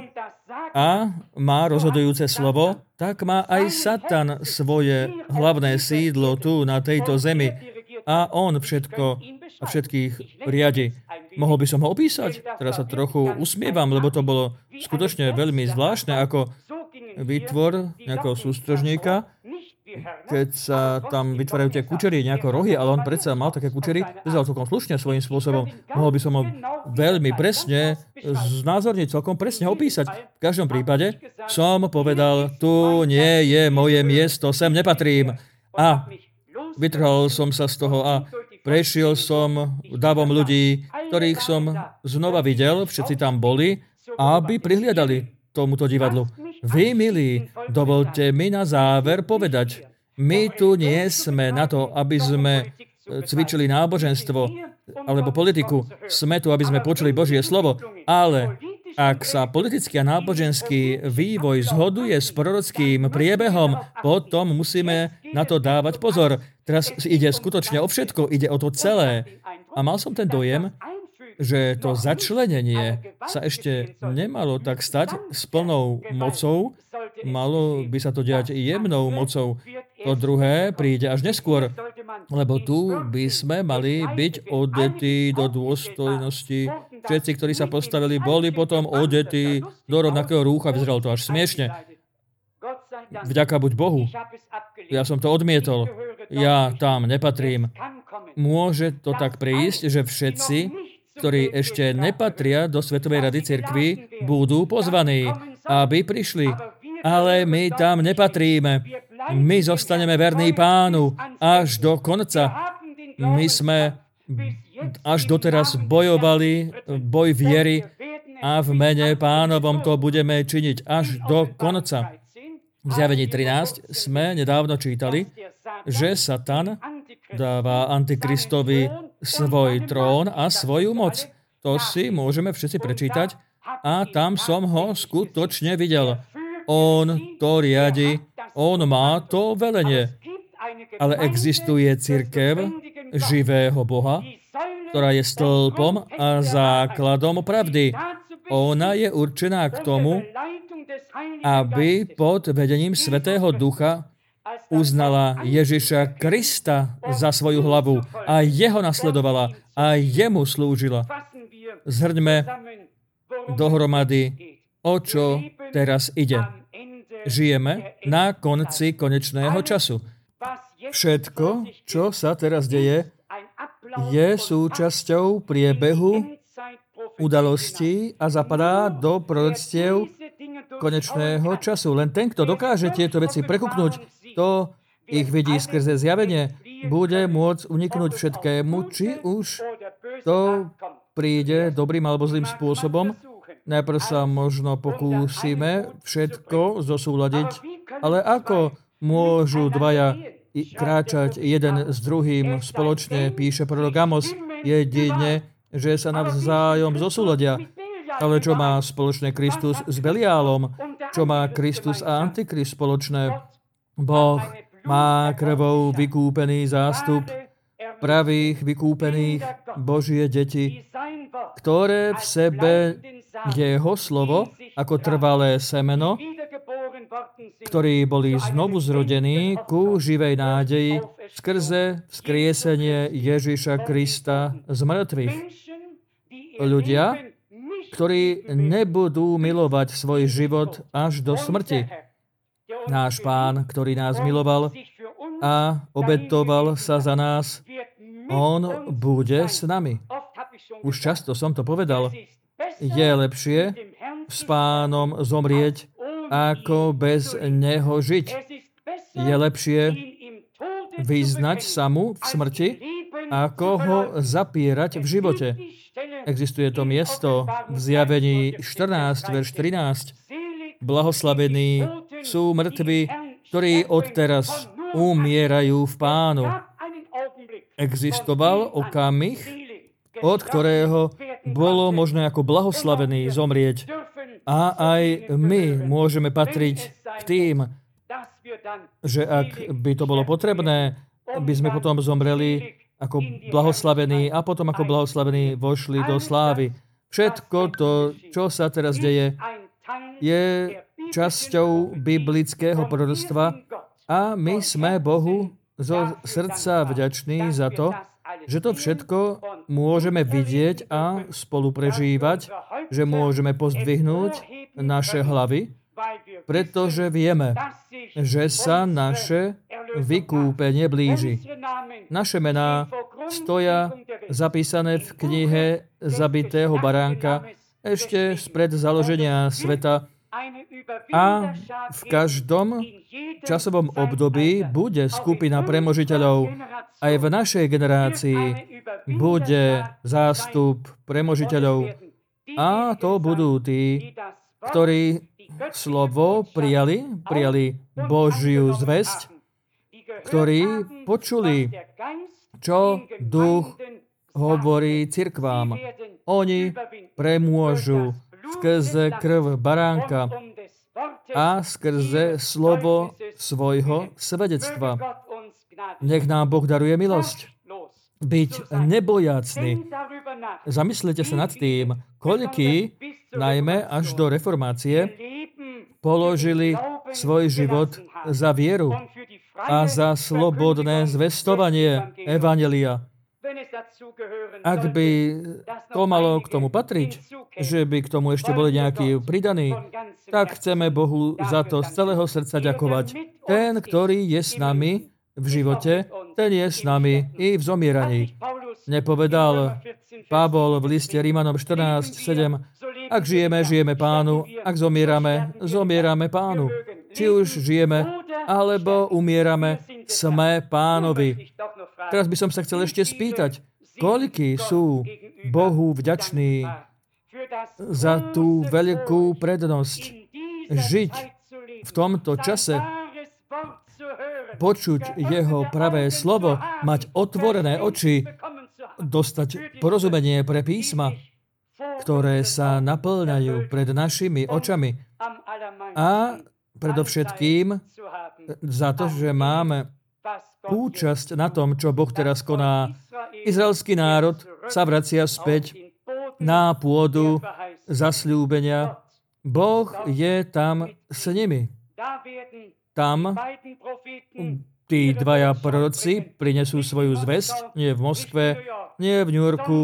a má rozhodujúce slovo, tak má aj Satan svoje hlavné sídlo tu na tejto zemi a on všetko a všetkých riadi. Mohol by som ho opísať? Teraz sa trochu usmievam, lebo to bolo skutočne veľmi zvláštne, ako vytvor nejakého sústržníka, keď sa tam vytvárajú tie kučery, nejaké rohy, ale on predsa mal také kučery, vyzeral celkom slušne svojím spôsobom. Mohol by som ho veľmi presne znázorniť, celkom presne opísať. V každom prípade som povedal, tu nie je moje miesto, sem nepatrím. A vytrhol som sa z toho a prešiel som davom ľudí, ktorých som znova videl, všetci tam boli, aby prihliadali tomuto divadlu. Vy, milí, dovolte mi na záver povedať, my tu nie sme na to, aby sme cvičili náboženstvo alebo politiku. Sme tu, aby sme počuli Božie slovo. Ale ak sa politický a náboženský vývoj zhoduje s prorockým priebehom, potom musíme na to dávať pozor. Teraz ide skutočne o všetko, ide o to celé. A mal som ten dojem, že to začlenenie sa ešte nemalo tak stať s plnou mocou, malo by sa to diať jemnou mocou. To druhé príde až neskôr, lebo tu by sme mali byť odetí do dôstojnosti. Všetci, ktorí sa postavili, boli potom odetí do rovnakého rúcha. Vyzeralo to až smiešne. Vďaka buď Bohu. Ja som to odmietol. Ja tam nepatrím. Môže to tak prísť, že všetci, ktorí ešte nepatria do Svetovej rady cirkvi, budú pozvaní, aby prišli. Ale my tam nepatríme. My zostaneme verní Pánu až do konca. My sme až doteraz bojovali boj viery a v mene Pánovom to budeme činiť až do konca. V Zjavení trinásť sme nedávno čítali, že Satan dáva Antikristovi svoj trón a svoju moc. To si môžeme všetci prečítať a tam som ho skutočne videl. On to riadi, on má to velenie. Ale existuje cirkev živého Boha, ktorá je stĺpom a základom pravdy. Ona je určená k tomu, aby pod vedením Svätého Ducha uznala Ježiša Krista za svoju hlavu a jeho nasledovala a jemu slúžila. Zhrňme dohromady, o čo teraz ide. Žijeme na konci konečného času. Všetko, čo sa teraz deje, je súčasťou priebehu udalostí a zapadá do proroctiev konečného času. Len ten, kto dokáže tieto veci prekuknúť, to ich vidí skrze zjavenie, bude môcť uniknúť všetkému, či už to príde dobrým alebo zlým spôsobom. Najprv sa možno pokúsime všetko zosúladiť, ale ako môžu dvaja kráčať jeden s druhým spoločne, píše prorok Amos, jedine, že sa navzájom zosúladia. Ale čo má spoločné Kristus s Beliálom? Čo má Kristus a Antikrist spoločné? Boh má krvou vykúpený zástup pravých vykúpených Božie deti, ktoré v sebe jeho slovo ako trvalé semeno, ktorí boli znovu zrodení ku živej nádeji skrze vzkriesenie Ježiša Krista z mŕtvych. Ľudia, ktorí nebudú milovať svoj život až do smrti. Náš Pán, ktorý nás miloval a obetoval sa za nás, on bude s nami. Už často som to povedal. Je lepšie s Pánom zomrieť, ako bez neho žiť. Je lepšie vyznať sa mu v smrti, ako ho zapierať v živote. Existuje to miesto v Zjavení štrnásť, verš trinásť. Blahoslavení sú mŕtvi, ktorí odteraz umierajú v Pánu. Existoval okamih, od ktorého bolo možné ako blahoslavený zomrieť. A aj my môžeme patriť k tým, že ak by to bolo potrebné, by sme potom zomreli ako blahoslavení a potom ako blahoslavení vošli do slávy. Všetko to, čo sa teraz deje, je časťou biblického proroctva a my sme Bohu zo srdca vďační za to, že to všetko môžeme vidieť a spoluprežívať, že môžeme pozdvihnúť naše hlavy, pretože vieme, že sa naše vykúpenie blíži. Naše mená stoja zapísané v knihe zabitého baránka ešte spred založenia sveta a v každom časovom období bude skupina premožiteľov. Aj v našej generácii bude zástup premožiteľov a to budú tí, ktorí slovo prijali, prijali Božiu zvesť, ktorí počuli, čo duch hovorí cirkvám. Oni premôžu skrze krv baránka a skrze slovo svojho svedectva. Nech nám Boh daruje milosť. Byť nebojacný. Zamyslite sa nad tým, koľkí, najmä až do reformácie, položili svoj život za vieru a za slobodné zvestovanie evanjelia. Ak by to malo k tomu patriť, že by k tomu ešte boli nejakí pridaní, tak chceme Bohu za to z celého srdca ďakovať. Ten, ktorý je s nami v živote, ten je s nami i v zomieraní. Nepovedal Pavol v liste Rímanom štrnásť sedem, ak žijeme, žijeme Pánu, ak zomierame, zomierame Pánu. Či už žijeme, alebo umierame, sme Pánovi. Teraz by som sa chcel ešte spýtať, koľkí sú Bohu vďační za tú veľkú prednosť žiť v tomto čase, počuť jeho pravé slovo, mať otvorené oči, dostať porozumenie pre písma, ktoré sa naplňajú pred našimi očami. A predovšetkým za to, že máme účasť na tom, čo Boh teraz koná. Izraelský národ sa vracia späť na pôdu zasľúbenia. Boh je tam s nimi. Tam tí dvaja proroci prinesú svoju zvesť, nie v Moskve, nie v New Yorku,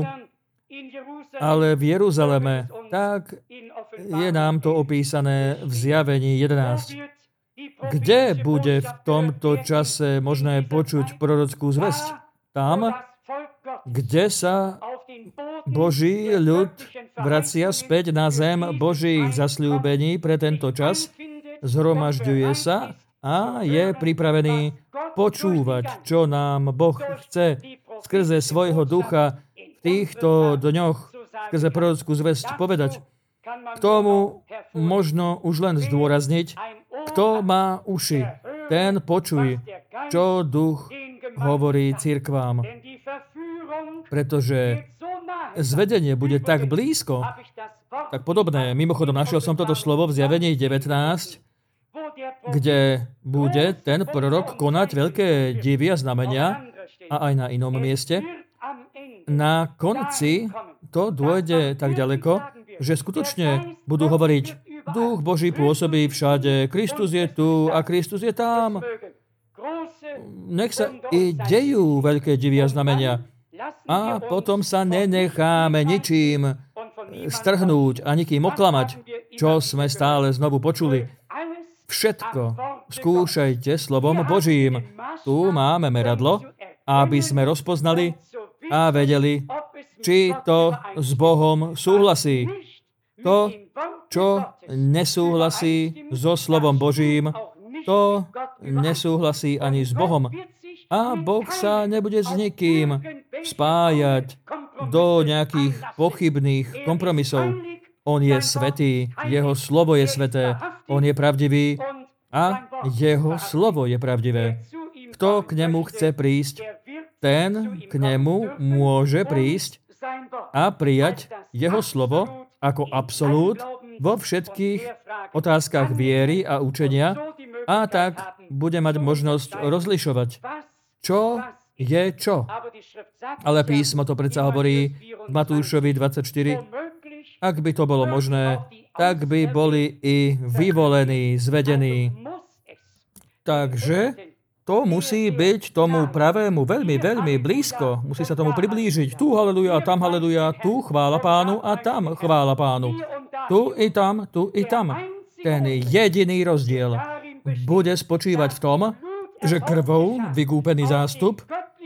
ale v Jeruzaleme. Tak je nám to opísané v Zjavení jedenásť. Kde bude v tomto čase možné počuť prorockú zvesť? Tam, kde sa Boží ľud vracia späť na zem Božích zasľúbení pre tento čas, zhromažďuje sa a je pripravený počúvať, čo nám Boh chce skrze svojho ducha v týchto dňoch, skrze prorockú zvesť povedať. K tomu možno už len zdôrazniť, kto má uši, ten počuj, čo duch hovorí cirkvám. Pretože zvedenie bude tak blízko, tak podobné. Mimochodom, našiel som toto slovo v Zjavení devätnásť, kde bude ten prorok konať veľké divy a znamenia a aj na inom mieste. Na konci to dôjde tak ďaleko, že skutočne budú hovoriť, Duch Boží pôsobí všade, Kristus je tu a Kristus je tam. Nech sa i dejú veľké divy a znamenia. A potom sa nenecháme ničím strhnúť a nikým oklamať, čo sme stále znovu počuli. Všetko skúšajte slovom Božím. Tu máme meradlo, aby sme rozpoznali a vedeli, či to s Bohom súhlasí. To, čo nesúhlasí so slovom Božím, to nesúhlasí ani s Bohom. A Boh sa nebude s nikým spájať do nejakých pochybných kompromisov. On je svätý, jeho slovo je sväté On je pravdivý a jeho slovo je pravdivé. Kto k nemu chce prísť, ten k nemu môže prísť a prijať jeho slovo ako absolút vo všetkých otázkach viery a učenia a tak bude mať možnosť rozlišovať, čo je čo. Ale písmo to predsa hovorí v Matúšovi dvadsaťštyri, ak by to bolo možné, tak by boli i vyvolení, zvedení. Takže to musí byť tomu pravému veľmi, veľmi blízko. Musí sa tomu priblížiť. Tu haleluja, tam haleluja, tu chvála Pánu a tam chvála Pánu. Tu i tam, tu i tam. Ten jediný rozdiel bude spočívať v tom, že krvou vykúpený zástup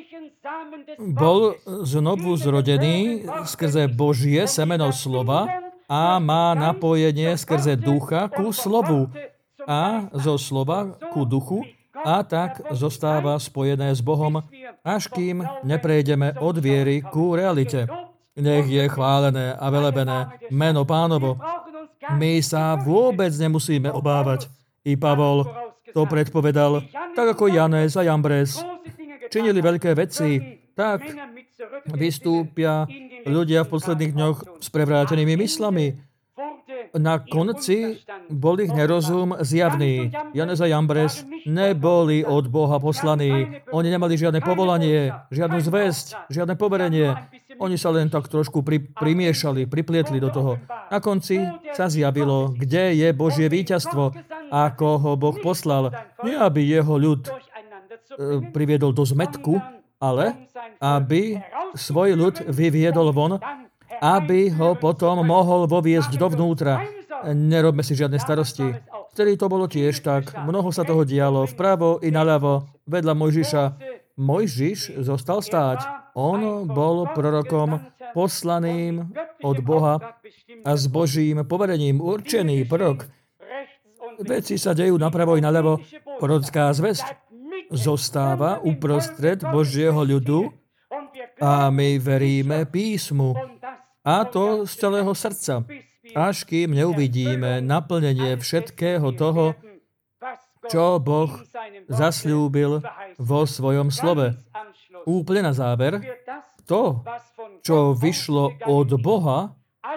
bol znovu zrodený skrze Božie semeno slova a má napojenie skrze ducha ku slovu a zo slova ku duchu a tak zostáva spojené s Bohom, až kým neprejdeme od viery ku realite. Nech je chválené a velebené meno Pánovo. My sa vôbec nemusíme obávať. I Pavol to predpovedal, tak ako Janes a Jambres činili veľké veci, tak vystúpia ľudia v posledných dňoch s prevrátenými myslami. Na konci bol ich nerozum zjavný. Janes a Jambres neboli od Boha poslaní. Oni nemali žiadne povolanie, žiadnu zväzť, žiadne poverenie. Oni sa len tak trošku pri, primiešali, priplietli do toho. Na konci sa zjavilo, kde je Božie víťazstvo, ako ho Boh poslal. Nie, aby jeho ľud e, priviedol do zmätku, ale aby svoj ľud vyviedol von, aby ho potom mohol voviesť dovnútra. Nerobme si žiadne starosti. Vtedy to bolo tiež tak. Mnoho sa toho dialo vpravo i naľavo, vedľa Mojžiša. Mojžiš zostal stáť. On bol prorokom poslaným od Boha a s Božím poverením určený prorok. Veci sa dejú napravo i naľavo. Prorocká zvesť zostáva uprostred Božieho ľudu a my veríme písmu. A to z celého srdca. Až kým neuvidíme naplnenie všetkého toho, čo Boh zasľúbil vo svojom slove. Úplne na záver, to, čo vyšlo od Boha,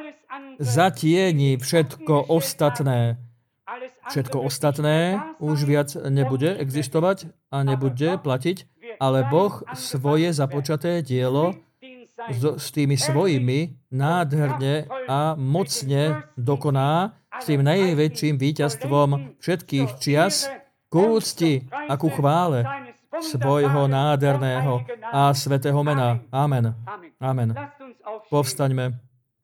zatieni všetko ostatné. Všetko ostatné už viac nebude existovať a nebude platiť, ale Boh svoje započaté dielo s, s tými svojimi nádherne a mocne dokoná s tým najväčším víťazstvom všetkých čias ku úcti a ku chvále svojho nádherného a svätého mena. Amen. Amen. Povstaňme.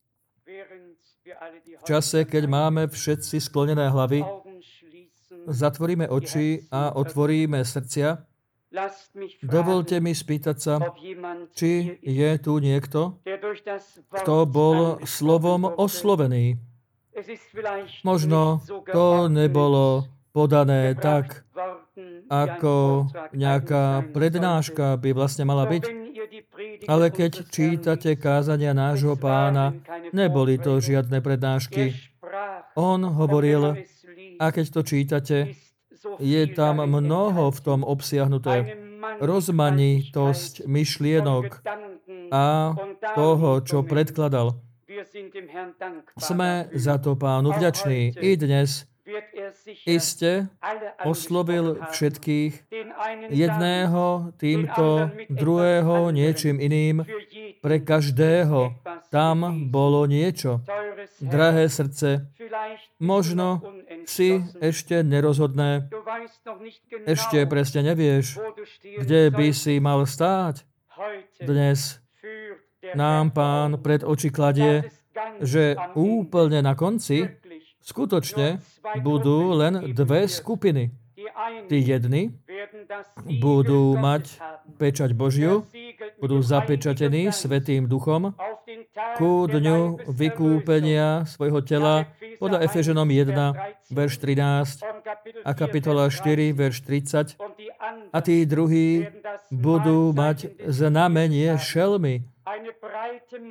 V čase, keď máme všetci sklonené hlavy, zatvoríme oči a otvoríme srdcia. Dovolte mi spýtať sa, či je tu niekto, kto bol slovom oslovený. Možno to nebolo podané tak, ako nejaká prednáška by vlastne mala byť. Ale keď čítate kázania nášho Pána, neboli to žiadne prednášky. On hovoril, a keď to čítate, je tam mnoho v tom obsiahnuté. Rozmanitosť myšlienok a toho, čo predkladal. Sme za to Pánu vďační. I dnes iste oslovil všetkých, jedného týmto, druhého niečím iným. Pre každého tam bolo niečo. Drahé srdce, možno si ešte nerozhodné, ešte presne nevieš, kde by si mal stáť. Dnes nám Pán pred oči kladie, že úplne na konci skutočne budú len dve skupiny. Tí jedni budú mať pečať Božiu, budú zapečatení Svätým Duchom ku dňu vykúpenia svojho tela podľa Efežanom jeden, verš trinásť a kapitola štyri, verš tridsať. A tí druhí budú mať znamenie šelmy.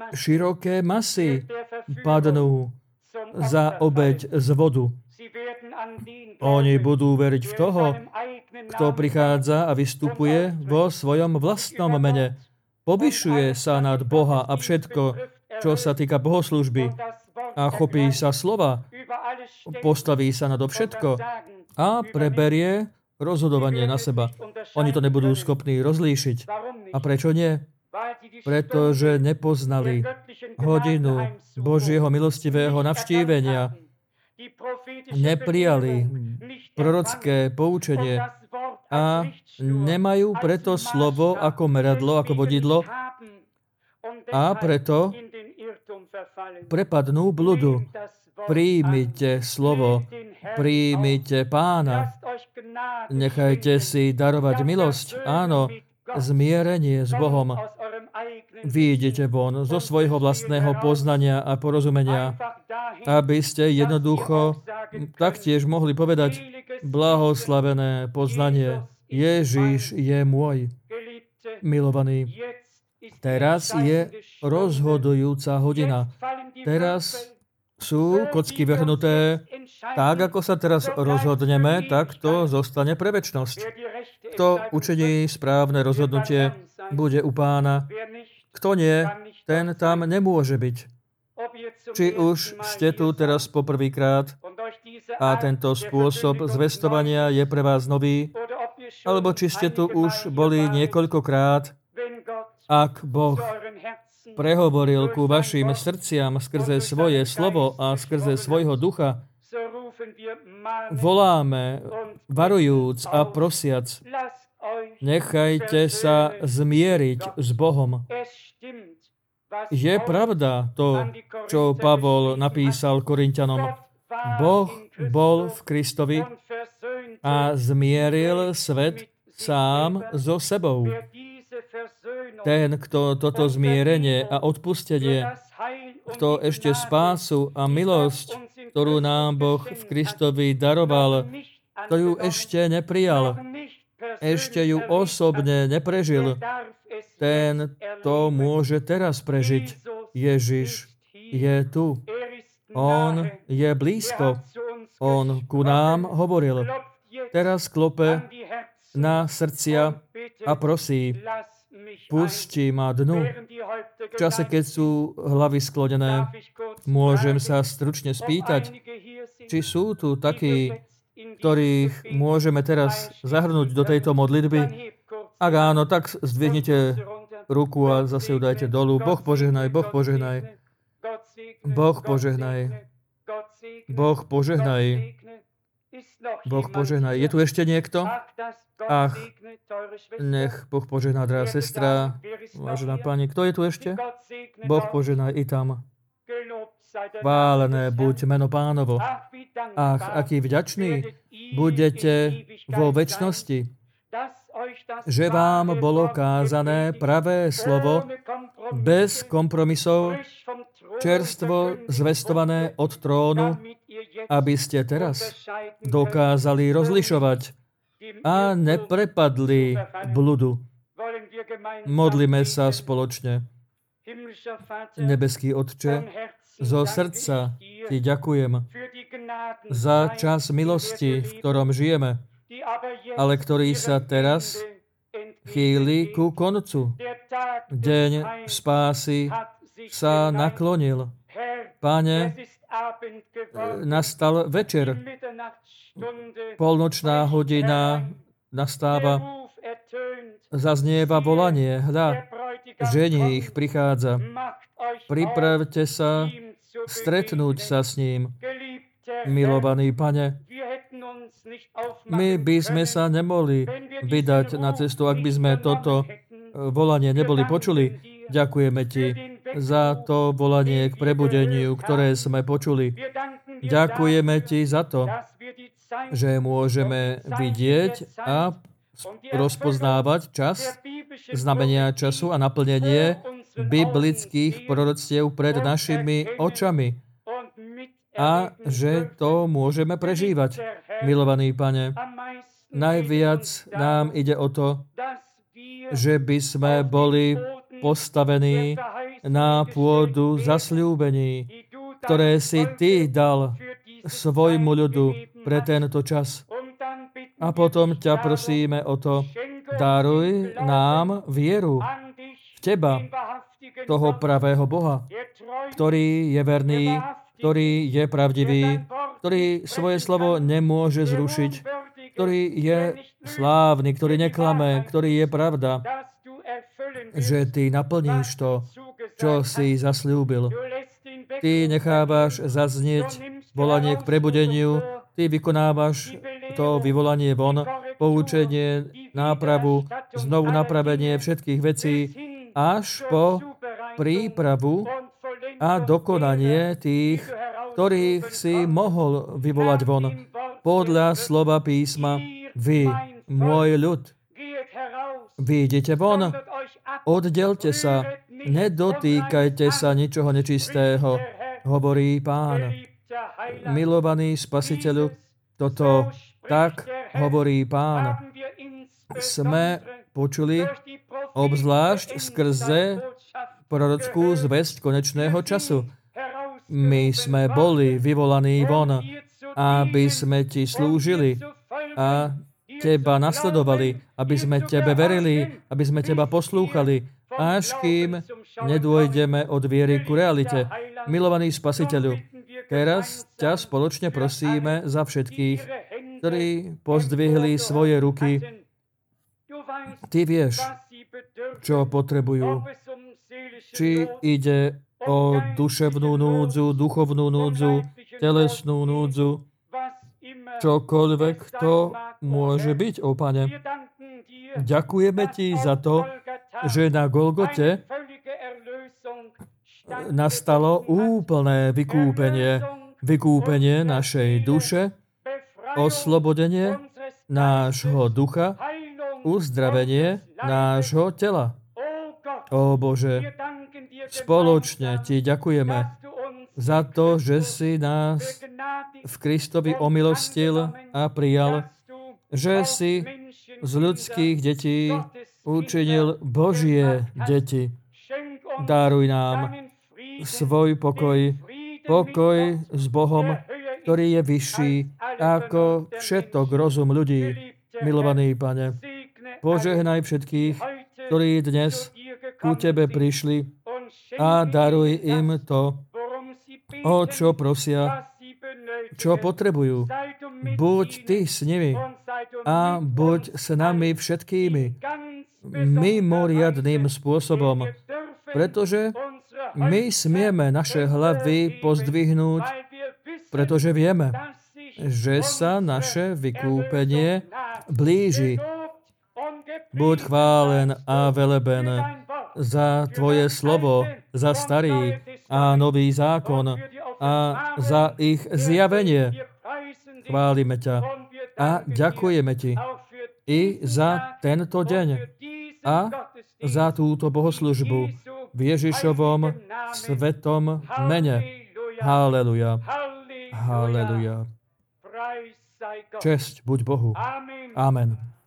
Široké masy padnú za obeť z vodu. Oni budú veriť v toho, kto prichádza a vystupuje vo svojom vlastnom mene. Povyšuje sa nad Boha a všetko, čo sa týka bohoslúžby, a chopí sa slova, postaví sa nado všetko a preberie rozhodovanie na seba. Oni to nebudú schopní rozlíšiť. A prečo nie? Pretože nepoznali hodinu Božieho milostivého navštívenia, neprijali prorocké poučenie a nemajú preto slovo ako meradlo, ako vodidlo a preto prepadnú bludu. Príjmite slovo, príjmite Pána, nechajte si darovať milosť, áno, zmierenie s Bohom. Vyjdete von zo svojho vlastného poznania a porozumenia, aby ste jednoducho taktiež mohli povedať: blahoslavené poznanie, Ježiš je môj. Milovaný, teraz je rozhodujúca hodina. Teraz sú kocky vrhnuté. Tak, ako sa teraz rozhodneme, tak to zostane pre večnosť. Kto učení správne rozhodnutie, bude u Pána. Kto nie, ten tam nemôže byť. Či už ste tu teraz poprvýkrát a tento spôsob zvestovania je pre vás nový, alebo či ste tu už boli niekoľkokrát, ak Boh prehovoril ku vašim srdciam skrze svoje slovo a skrze svojho ducha, voláme, varujúc a prosiac, nechajte sa zmieriť s Bohom. Je pravda to, čo Pavol napísal Korinťanom. Boh bol v Kristovi a zmieril svet sám so sebou. Ten, kto toto zmierenie a odpustenie, kto ešte spásu a milosť, ktorú nám Boh v Kristovi daroval, kto ju ešte neprijal, ešte ju osobne neprežil, ten to môže teraz prežiť. Ježiš je tu. On je blízko. On ku nám hovoril. Teraz klope na srdcia a prosí: pusti ma dnu. V čase, keď sú hlavy sklonené, môžem sa stručne spýtať, či sú tu takí, ktorých môžeme teraz zahrnúť do tejto modlitby. Ak áno, tak zdvihnite ruku a zase ju dajte dolu. Boh požehnaj, Boh požehnaj. Boh požehnaj. Boh požehnaj. Boh požehnaj. Je tu ešte niekto? Ach, nech Boh požehná, drahá sestra, vážená pani. Kto je tu ešte? Boh požehnaj i tam. Chválené buď meno Pánovo. Ach, aký vďačný budete vo večnosti, že vám bolo kázané pravé slovo bez kompromisov, čerstvo zvestované od trónu, aby ste teraz dokázali rozlišovať a neprepadli bludu. Modlíme sa spoločne. Nebeský Otče, zo srdca Ti ďakujem za čas milosti, v ktorom žijeme, ale ktorý sa teraz chýli ku koncu. Deň spásy sa naklonil. Páne, nastal večer. Polnočná hodina nastáva. Zaznieva volanie. Hľa, ženích prichádza. Pripravte sa stretnúť sa s ním. Milovaný Pane, my by sme sa nemohli vydať na cestu, ak by sme toto volanie neboli počuli. Ďakujeme Ti za to volanie k prebudeniu, ktoré sme počuli. Ďakujeme Ti za to, že môžeme vidieť a rozpoznávať čas, znamenia času a naplnenie biblických proroctiev pred našimi očami. A že to môžeme prežívať. Milovaný Pane, najviac nám ide o to, že by sme boli postavení na pôdu zasľúbení, ktoré si Ty dal svojmu ľudu pre tento čas. A potom ťa prosíme o to, daruj nám vieru v Teba, toho pravého Boha, ktorý je verný, ktorý je pravdivý, ktorý svoje slovo nemôže zrušiť, ktorý je slávny, ktorý neklame, ktorý je pravda, že Ty naplníš to, čo si zasľúbil. Ty nechávaš zaznieť volanie k prebudeniu, Ty vykonávaš to vyvolanie von, poučenie, nápravu, znovu napravenie všetkých vecí, až po prípravu a dokonanie tých, ktorých si mohol vyvolať von. Podľa slova písma, vy, môj ľud, vyjdete von, oddelte sa, nedotýkajte sa ničoho nečistého, hovorí Pán. Milovaný Spasiteľu, toto tak hovorí Pán. Sme počuli obzvlášť skrze prorockú zvesť konečného času. My sme boli vyvolaní von, aby sme Ti slúžili a Teba nasledovali, aby sme Tebe verili, aby sme Teba poslúchali, až kým nedôjdeme od viery ku realite. Milovaný Spasiteľu, teraz ťa spoločne prosíme za všetkých, ktorí pozdvihli svoje ruky. Ty vieš, čo potrebujú. Či ide o duševnú núdzu, duchovnú núdzu, telesnú núdzu, čokoľvek to môže byť, ó Pane. Ďakujeme Ti za to, že na Golgote nastalo úplné vykúpenie, vykúpenie našej duše, oslobodenie nášho ducha, uzdravenie nášho tela. Ó Bože, spoločne Ti ďakujeme za to, že si nás v Kristovi omilostil a prijal, že si z ľudských detí učinil Božie deti. Daruj nám svoj pokoj, pokoj s Bohom, ktorý je vyšší ako všetok rozum ľudí. Milovaný Pane, požehnaj všetkých, ktorí dnes ku Tebe prišli a daruj im to, o čo prosia, čo potrebujú. Buď Ty s nimi a buď s nami všetkými mimoriadnym spôsobom, pretože my smieme naše hlavy pozdvihnúť, pretože vieme, že sa naše vykúpenie blíži. Buď chválen a veleben za Tvoje slovo, za starý a nový zákon a za ich zjavenie. Chválime ťa a ďakujeme Ti i za tento deň a za túto bohoslužbu v Ježišovom svetom mene. Haleluja. Haleluja. Česť buď Bohu. Amen.